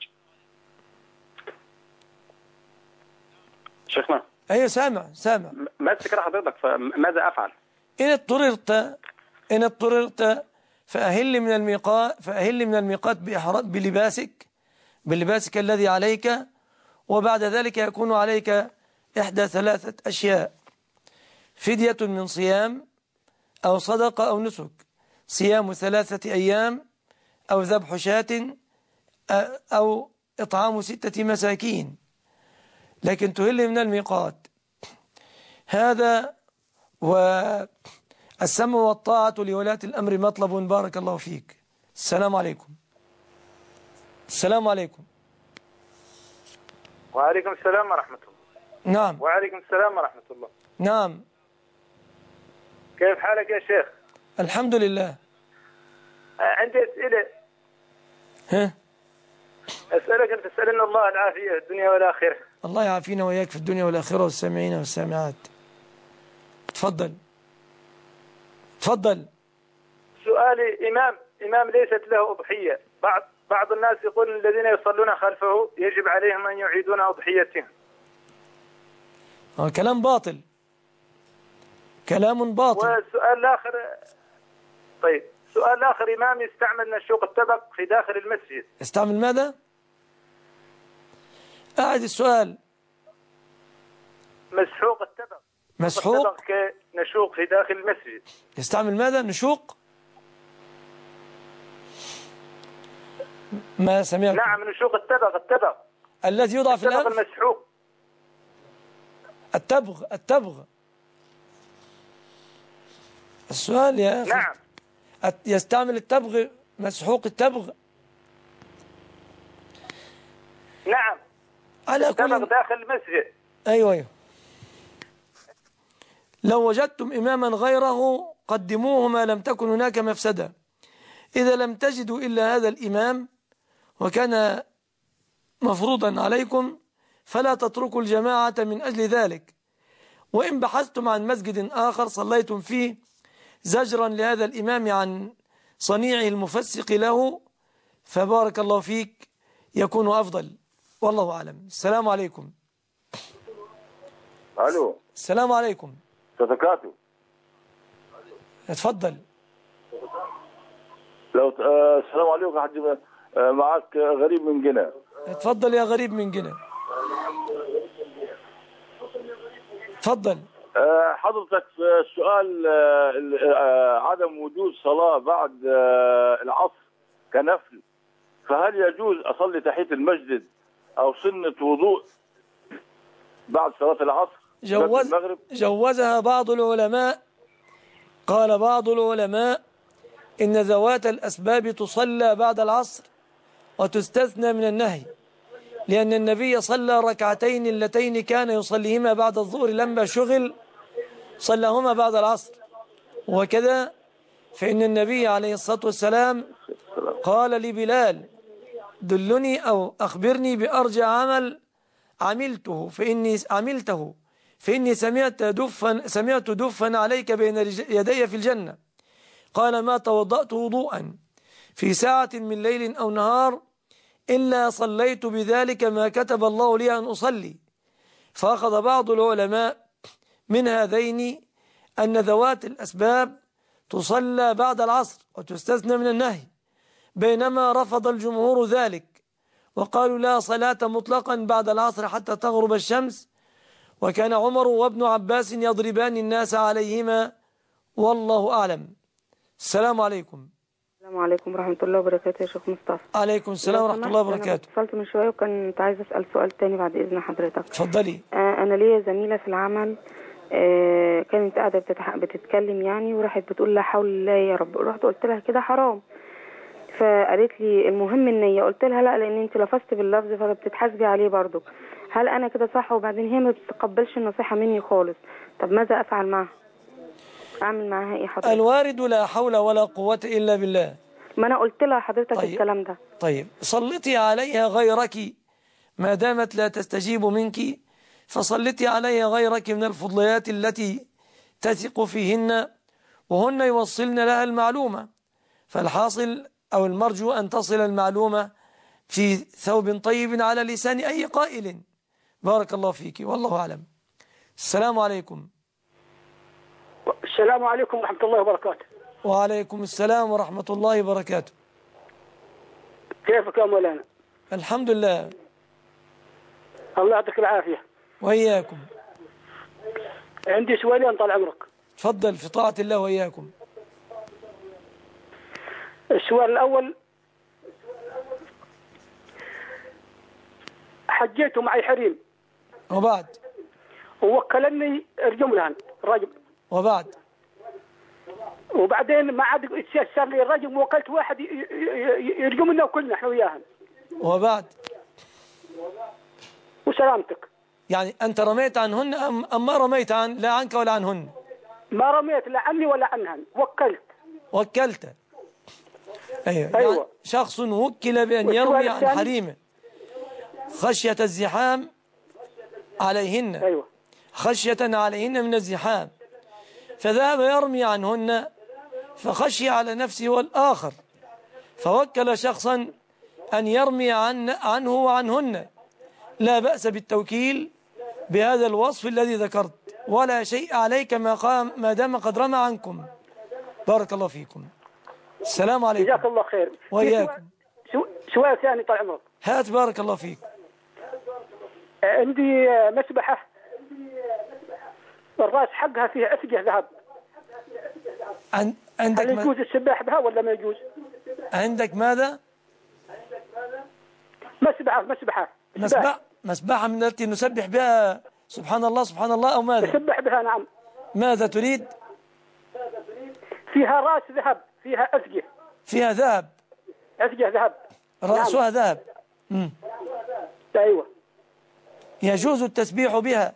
شيخنا. أيوة سامع. بس كده حضرتك، فماذا أفعل؟ إن اضطررت فأهل من الميقات بلباسك الذي عليك، وبعد ذلك يكون عليك إحدى 3 أشياء: فدية من صيام أو صدقة أو نسك، صيام 3 أيام أو ذبح شاة أو إطعام 6 مساكين. لكن تهل من الميقات. هذا والسمع والطاعة لولاة الأمر مطلب. بارك الله فيك. السلام عليكم. السلام عليكم. وعليكم السلام ورحمة الله. نعم. وعليكم السلام ورحمة الله. نعم. كيف حالك يا شيخ؟ الحمد لله. عندي أسئلة. أسألك أن تسألنا الله العافية في الدنيا والآخرة. الله يعافينا وإياك في الدنيا والآخرة والسامعين والسامعات. تفضل. سؤالي: إمام ليست له أضحية، بعض الناس يقول الذين يصلون خلفه يجب عليهم أن يعيدون أضحيتهم. كلام باطل. والسؤال الآخر، طيب سؤال الآخر: إمام يستعمل نشوق التبق في داخل المسجد. يستعمل ماذا؟ أعد السؤال. مسحوق التبق. مسحوق كنشوق في داخل المسجد. يستعمل ماذا؟ نشوق؟ ما سمعت. نعم، نشوق التبق الذي يوضع في الأنف. التبق المسحوق. التبغ. السؤال يا أخي. نعم. يستعمل التبغ، مسحوق التبغ. نعم. على التبغ داخل المسجد. أيوة. لو وجدتم إماما غيره قدموه ما لم تكن هناك مفسدة. إذا لم تجدوا إلا هذا الإمام وكان مفروضا عليكم فلا تتركوا الجماعة من أجل ذلك. وإن بحثتم عن مسجد آخر صليتم فيه زجرا لهذا الإمام عن صنيعه المفسق له، فبارك الله فيك يكون أفضل، والله أعلم. السلام عليكم. الو. السلام عليكم. صدقاته. اتفضل. لو السلام عليكم يا حاج، معك غريب من جنة. اتفضل يا غريب من جنة. اتفضل. حضرتك في السؤال عدم وجود صلاة بعد العصر كنفل، فهل يجوز أصلي تحية المسجد أو سنة وضوء بعد صلاة العصر؟ جوزها بعض العلماء. قال بعض العلماء إن ذوات الأسباب تصلى بعد العصر وتستثنى من النهي، لأن النبي صلى ركعتين اللتين كان يصليهما بعد الظهر لما شغل صلىهما بعد العصر. وكذا فإن النبي عليه الصلاة والسلام قال لبلال: دلني أو أخبرني بأرجى عمل عملته فإني سمعت دفا عليك بين يدي في الجنة. قال: ما توضأت وضوءا في ساعة من ليل أو نهار إلا صليت بذلك ما كتب الله لي أن أصلي. فأخذ بعض العلماء من هذين أن ذوات الأسباب تصلى بعد العصر وتستثنى من النهي، بينما رفض الجمهور ذلك وقالوا لا صلاة مطلقا بعد العصر حتى تغرب الشمس، وكان عمر وابن عباس يضربان الناس عليهما، والله أعلم. السلام عليكم. السلام عليكم ورحمة الله وبركاته يا شيخ مصطفى. عليكم السلام ورحمة الله وبركاته. أنا اتصلت من شوية وكنت عايزة أسأل سؤال تاني بعد إذن حضرتك. اتفضلي. أنا ليا زميلة في العمل كانت قاعدة بتتكلم يعني، وراحت بتقول لا حول الله يا رب. رحت قلت لها كده حرام، فقالت لي المهم النية. قلت لها لا، لأن أنت لفظت باللفظ فبتتحاسبي عليه برضو. هل أنا كده صح؟ وبعدين هي ما بتتقبلش النصيحة مني خالص. طب ماذا أفعل معها؟ أعمل معها إيه حضرتك؟ الوارد لا حول ولا قوة إلا بالله. ما أنا قلت لها حضرتك طيب. الكلام ده. طيب سلطي عليها غيرك ما دامت لا تستجيب منك، فسلطي عليها غيرك من الفضليات التي تثق فيهن وهن يوصلن لها المعلومة. فالحاصل أو المرجو أن تصل المعلومة في ثوب طيب على لسان أي قائل. بارك الله فيك، والله أعلم. السلام عليكم. السلام عليكم ورحمة الله وبركاته. وعليكم السلام ورحمة الله وبركاته. كيفك يا مولانا؟ الحمد لله. الله يعطيك العافية. وإياكم. عندي سؤالين طال عمرك. تفضل في طاعة الله وإياكم. السؤال الأول، حجيت معي حريم وبعد ووكلني ارجم لهن الرجم، وبعدين ما عاد يتيسر لي الرجم، ووكلت واحد يرجم لنا كلنا احنا وياهن. وبعد وسلامتك. يعني أنت رميت عنهن أم ما رميت لا عنك ولا عنهن؟ ما رميت لا عني ولا عنهن، وكلت. أيوة. يعني شخص وكل بأن يرمي عن حريمه خشية الزحام عليهن. أيوة. خشية عليهن من الزحام، فذهب يرمي عنهن فخشي على نفسه والآخر، فوكل شخصا أن يرمي عنه وعنهن. لا بأس بالتوكيل بهذا الوصف الذي ذكرت، ولا شيء عليك ما دام قد رمى عنكم. بارك الله فيكم. السلام عليكم. جزاك الله خير. وإياكم. سؤال ثاني طال عمرك. هات. بارك الله فيك. عندي مسبحة الراس حقها فيها أفجه ذهب. عندك هل يجوز السباح بها ولا ما يجوز؟ عندك ماذا؟ مسبحة من التي نسبح بها سبحان الله سبحان الله، أو ماذا؟ نسبح بها. نعم. ماذا تريد؟ فيها راس ذهب، فيها أفجه. فيها ذهب. أفجه ذهب. رأسها ذهب. أيوة. يجوز التسبيح بها.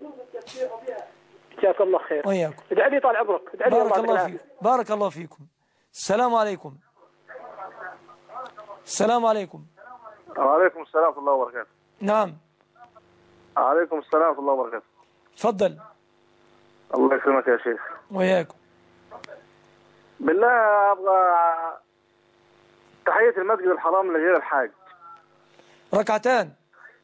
جزاك الله خير. وإياكم. ادعي لي طال عمرك. بارك الله فيكم. بارك الله فيكم. السلام عليكم. السلام عليكم. وعليكم السلام ورحمة الله وبركاته. نعم. عليكم السلام ورحمة الله وبركاته. تفضل. الله يكرمك يا شيخ. وإياكم. بالله أبغى تحية المسجد الحرام لغير الحاج. ركعتان.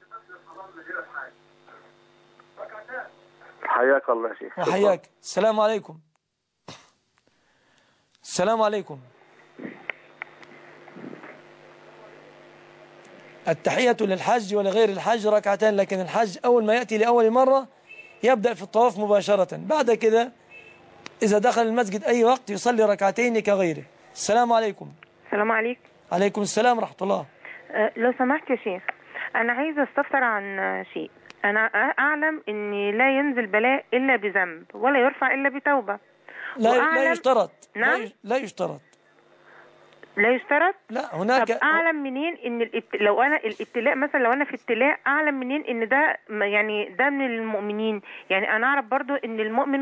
حياك الله يا شيخ. وحياك. السلام عليكم. السلام عليكم. التحية للحج ولغير الحج ركعتان، لكن الحج أول ما يأتي لأول مرة يبدأ في الطواف مباشرة، بعد كده إذا دخل المسجد أي وقت يصلي ركعتين كغيره. السلام عليكم. السلام عليكم. عليكم السلام ورحمة الله. لو سمحت يا شيخ، أنا عايزة أستفسر عن شيء. أنا أعلم أن لا ينزل بلاء إلا بذنب ولا يرفع إلا بتوبة. لا يشترط. نعم؟ لا يشترط. لا يشترط؟ لا هناك. طب أعلم منين إن لو أنا الابتلاء مثلا، لو أنا في ابتلاء أعلم منين إن ده يعني ده من المؤمنين؟ يعني أنا أعرف برضو إن المؤمن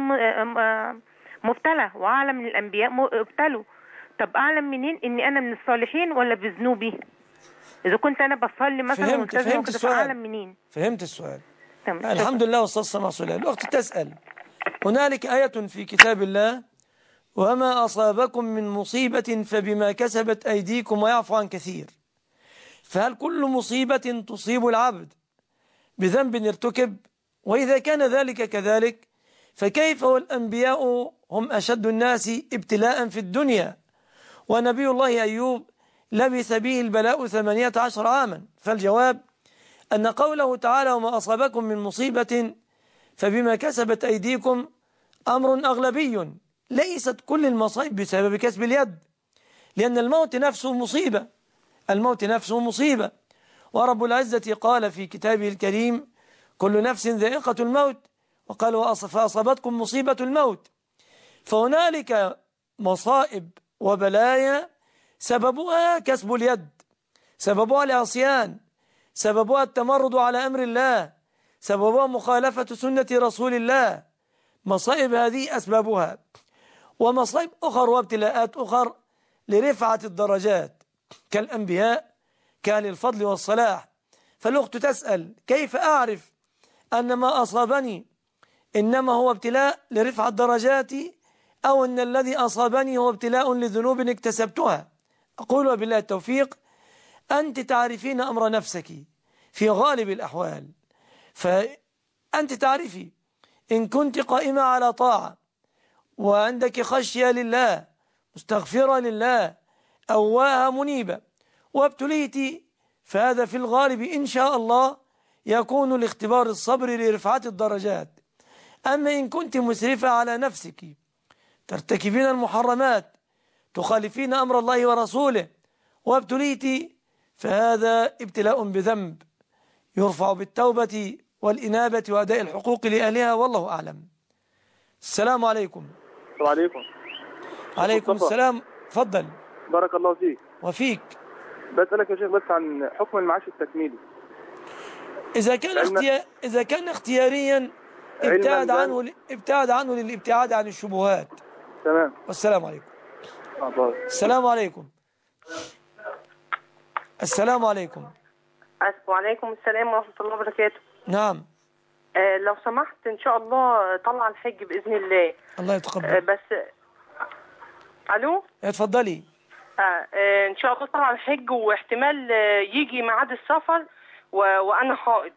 مبتلى، وأعلم من الأنبياء ابتلوا. طب أعلم منين إني أنا من الصالحين ولا بذنوبي؟ إذا كنت أنا بصلي مثلا وملتزم وكده، فأعلم منين؟ فهمت السؤال. تمام. الحمد لله والصلاة والسلام على رسول الله. الأخت تسأل، هنالك آية في كتاب الله: وما أصابكم من مصيبة فبما كسبت أيديكم ويعفو عن كثير. فهل كل مصيبة تصيب العبد بذنب ارتكب؟ وإذا كان ذلك كذلك فكيف والأنبياء هم أشد الناس ابتلاء في الدنيا، ونبي الله أيوب لبث به البلاء 18 عاما؟ فالجواب أن قوله تعالى: وما أصابكم من مصيبة فبما كسبت أيديكم أمر أغلبي، ليست كل المصائب بسبب كسب اليد، لأن الموت نفسه مصيبة. الموت نفسه مصيبة، ورب العزة قال في كتابه الكريم: كل نفس ذائقة الموت، وقال: فأصابتكم مصيبة الموت. فهنالك مصائب وبلايا سببها كسب اليد، سببها العصيان، سببها التمرد على أمر الله، سببها مخالفة سنة رسول الله. مصائب هذه أسبابها، ومصائب أخر وابتلاءات أخر لرفعة الدرجات كالأنبياء، كأهل الفضل والصلاح. فالأخت تسأل: كيف أعرف أن ما أصابني إنما هو ابتلاء لرفع الدرجات، أو أن الذي أصابني هو ابتلاء لذنوب اكتسبتها؟ أقول وبالله التوفيق: أنت تعرفين أمر نفسك في غالب الأحوال، فأنت تعرفي إن كنت قائمة على طاعة وعندك خشية لله، مستغفرة لله، أواها منيبة، وابتليتي، فهذا في الغالب إن شاء الله يكون لاختبار الصبر لرفعة الدرجات. أما إن كنت مسرفة على نفسك، ترتكبين المحرمات، تخالفين أمر الله ورسوله، وابتليتي، فهذا ابتلاء بذنب يرفع بالتوبة والإنابة وأداء الحقوق لأهلها، والله أعلم. السلام عليكم. السلام عليكم. عليكم السلام. تفضل. بارك الله فيك. وفيك. بسألك يا شيخ بس عن حكم المعاش التكميلي. إذا كان اختياريا ابتعد عنه للابتعاد عن الشبهات. تمام. والسلام عليكم. السلام عليكم. السلام عليكم. وعليكم السلام ورحمة الله وبركاته. نعم. لو سمحت إن شاء الله طلع الحج بإذن الله. الله يتقبل. بس ألو. اتفضلي. إن شاء الله طلع الحج، واحتمال يجي ميعاد السفر وأنا حائض،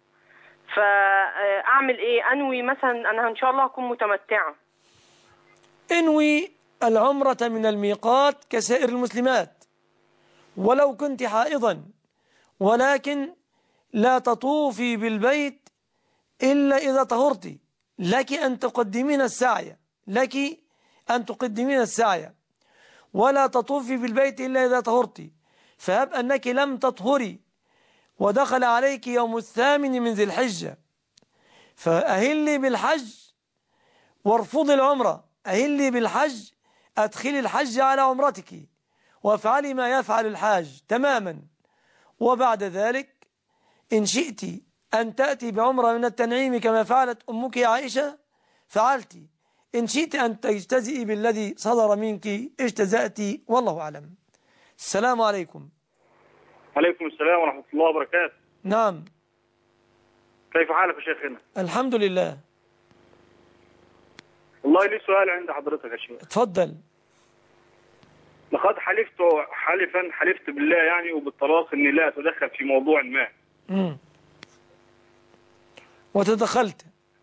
فأعمل إيه؟ أنوي مثلا أنا إن شاء الله أكون متمتعة. انوي العمرة من الميقات كسائر المسلمات ولو كنت حائضا، ولكن لا تطوفي بالبيت إلا إذا طهرتي. لك أن تقدمين السعي، ولا تطوفي بالبيت إلا إذا طهرتي. فهب أنك لم تطهري ودخل عليك يوم 8 من ذي الحجة، فأهلي بالحج وارفضي العمرة، أهلي بالحج، أدخلي الحج على عمرتك، وافعلي ما يفعل الحاج تماما. وبعد ذلك إن شئت أن تأتي بعمرة من التنعيم كما فعلت أمك عائشة فعلت، إن شئت أن تجتزئي بالذي صدر منك اجتزأت، والله أعلم. السلام عليكم. عليكم السلام ورحمة الله وبركاته. نعم. كيف حالك يا شيخنا؟ الحمد لله. والله لي سؤال عند حضرتك يا شيخ. اتفضل. لقد حلفت بالله يعني وبالطلاق اني لا اتدخل في موضوع ما. وتدخلت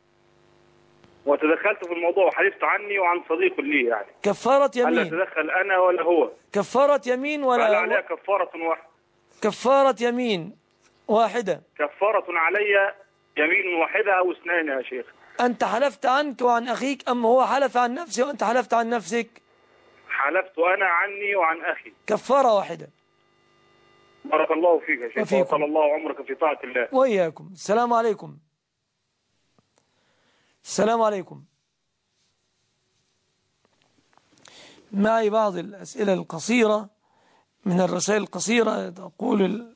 في الموضوع وحلفت عني وعن صديق لي يعني. كفارة يمين. لا أتدخل أنا ولا هو. كفارة يمين ولا فهل عليها كفارة واحدة؟ كفارة يمين واحدة. كفارة علي يمين واحدة أو اثنين يا شيخ؟ أنت حلفت عنك وعن أخيك أم هو حلف عن نفسه وأنت حلفت عن نفسك؟ حلفت أنا عني وعن أخي. كفارة واحدة. بارك الله فيك يا شيخ وطال الله عمرك في طاعة الله. وإياكم. السلام عليكم. السلام عليكم. معي بعض الأسئلة القصيرة من الرسائل القصيرة. تقول: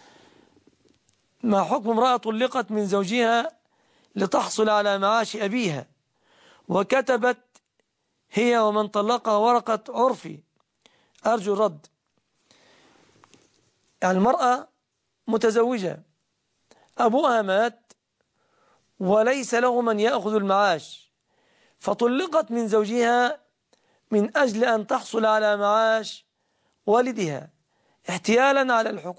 ما حكم امرأة طلقت من زوجها لتحصل على معاش أبيها وكتبت هي ومن طلقها ورقة عرفي، أرجو الرد. يعني المرأة متزوجة، أبوها مات وليس له من يأخذ المعاش، فطلقت من زوجها من أجل أن تحصل على معاش والدها احتيالا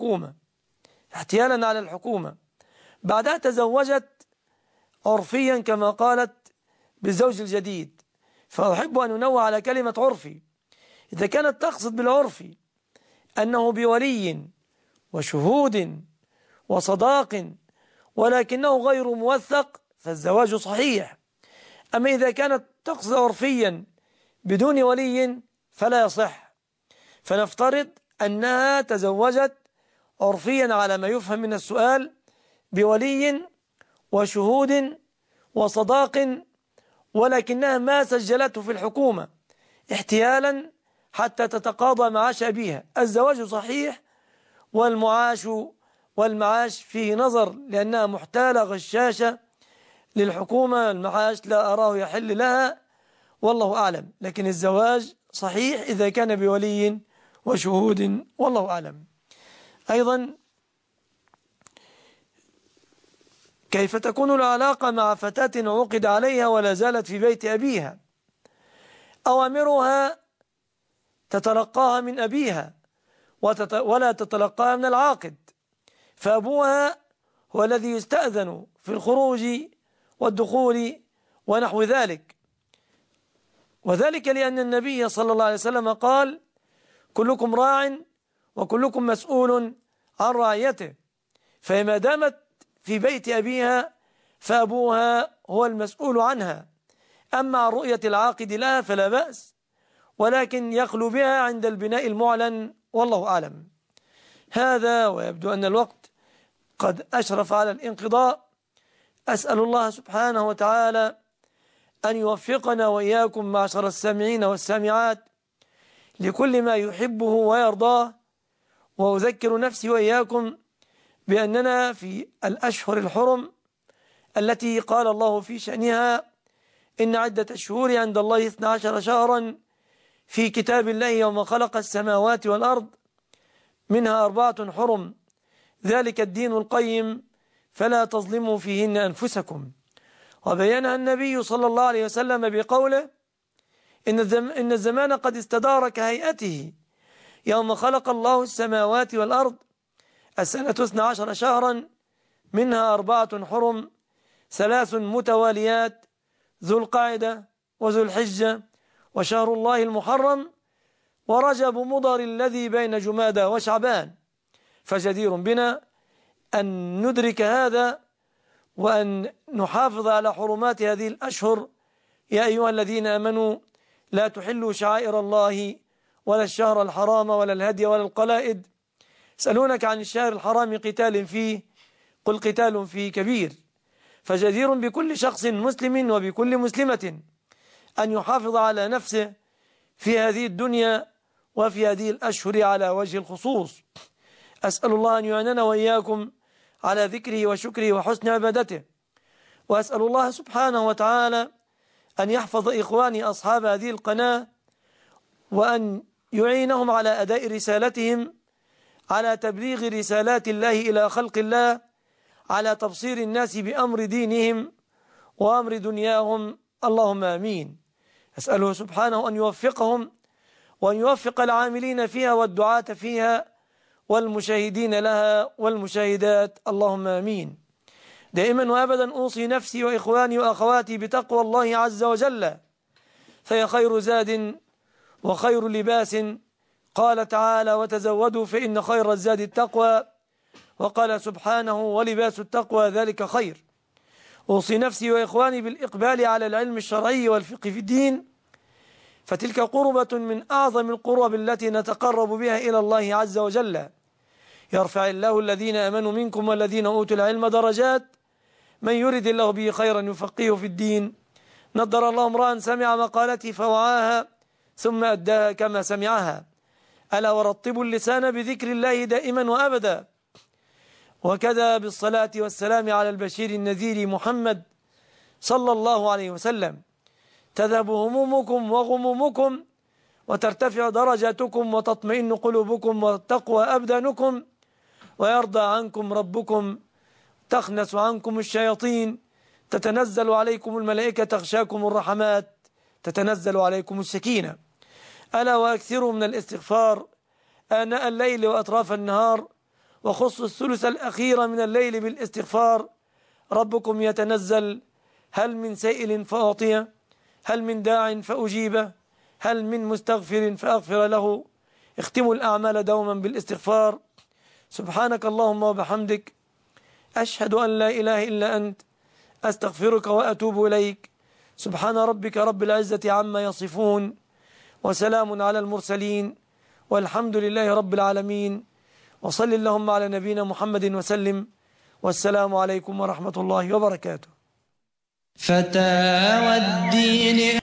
على الحكومة. بعدها تزوجت عرفيا كما قالت بالزوج الجديد. فأحب أن أنوه على كلمة عرفي. إذا كانت تقصد بالعرفي أنه بولي وشهود وصداق ولكنه غير موثق فالزواج صحيح. أما إذا كانت تقصد عرفيا بدون ولي فلا يصح. فنفترض أنها تزوجت عرفيا على ما يفهم من السؤال بولي وشهود وصداق، ولكنها ما سجلته في الحكومة احتيالا حتى تتقاضى معاش أبيها. الزواج صحيح والمعاش فيه نظر، لأنها محتالة غشاشة للحكومة. المعاش لا أراه يحل لها والله أعلم، لكن الزواج صحيح إذا كان بولي وشهود والله أعلم. أيضا: كيف تكون العلاقة مع فتاة عقد عليها ولا زالت في بيت أبيها؟ أوامرها تتلقاها من أبيها ولا تتلقاها من العاقد، فأبوها هو الذي يستأذن في الخروج والدخول ونحو ذلك. وذلك لأن النبي صلى الله عليه وسلم قال: كلكم راع وكلكم مسؤول عن رعيته. فما دامت في بيت أبيها فأبوها هو المسؤول عنها. أما عن رؤية العاقد لها فلا بأس، ولكن يخلو بها عند البناء المعلن والله أعلم. هذا ويبدو أن الوقت قد أشرف على الانقضاء. أسأل الله سبحانه وتعالى أن يوفقنا وإياكم معشر السامعين والسامعات لكل ما يحبه ويرضاه. وأذكر نفسي وإياكم بأننا في الأشهر الحرم التي قال الله في شأنها: إن عدة الشهور عند الله 12 شهرا في كتاب الله يوم خلق السماوات والأرض منها 4 حرم ذلك الدين القيم فلا تظلموا فيهن أنفسكم. وبينها النبي صلى الله عليه وسلم بقوله: إن الزمان قد استدار كهيئته يوم خلق الله السماوات والأرض السنة 12 شهرا منها 4 حرم 3 متواليات ذو القعدة وذو الحجة وشهر الله المحرم ورجب مضر الذي بين جمادى وشعبان. فجدير بنا أن ندرك هذا وأن نحافظ على حرمات هذه الأشهر. يا أيها الذين آمنوا لا تحلوا شعائر الله ولا الشهر الحرام ولا الهدي ولا القلائد. يسألونك عن الشهر الحرام قتال فيه قل قتال فيه كبير. فجدير بكل شخص مسلم وبكل مسلمة أن يحافظ على نفسه في هذه الدنيا وفي هذه الأشهر على وجه الخصوص. أسأل الله أن يعيننا وإياكم على ذكره وشكره وحسن عبادته. وأسأل الله سبحانه وتعالى أن يحفظ إخواني أصحاب هذه القناة وأن يعينهم على أداء رسالتهم، على تبليغ رسالات الله إلى خلق الله، على تبصير الناس بأمر دينهم وأمر دنياهم. اللهم آمين. أسأله سبحانه أن يوفقهم وأن يوفق العاملين فيها والدعاة فيها والمشاهدين لها والمشاهدات، اللهم آمين. دائما وأبدا أوصي نفسي وإخواني وأخواتي بتقوى الله عز وجل، فهي خير زاد وخير لباس. قال تعالى: وتزودوا فإن خير الزاد التقوى، وقال سبحانه: ولباس التقوى ذلك خير. أوصي نفسي وإخواني بالإقبال على العلم الشرعي والفقه في الدين، فتلك قربة من أعظم القرب التي نتقرب بها إلى الله عز وجل. يرفع الله الذين آمنوا منكم والذين أوتوا العلم درجات، من يرد الله به خيرا يفقهه في الدين. نضر الله امرأ سمع مقالتي فوعاها ثم أداها كما سمعها. ألا ورطبوا اللسان بذكر الله دائما وأبدا. وكذا بالصلاة والسلام على البشير النذير محمد صلى الله عليه وسلم، تذهب همومكم وغمومكم وترتفع درجاتكم وتطمئن قلوبكم وتقوى أبدانكم، ويرضى عنكم ربكم، تخنس عنكم الشياطين، تتنزل عليكم الملائكة، تغشاكم الرحمات، تتنزل عليكم السكينة. ألا وأكثروا من الاستغفار آناء الليل وأطراف النهار، وخصوا الثلث الأخير من الليل بالاستغفار. ربكم يتنزل: هل من سائل فأعطيه، هل من داع فأجيبه، هل من مستغفر فأغفر له. اختموا الأعمال دوما بالاستغفار. سبحانك اللهم وبحمدك، أشهد أن لا إله إلا أنت، أستغفرك وأتوب إليك. سبحان ربك رب العزة عما يصفون، وسلام على المرسلين، والحمد لله رب العالمين. وصل اللهم على نبينا محمد وسلم، والسلام عليكم ورحمة الله وبركاته. فتاوى الدين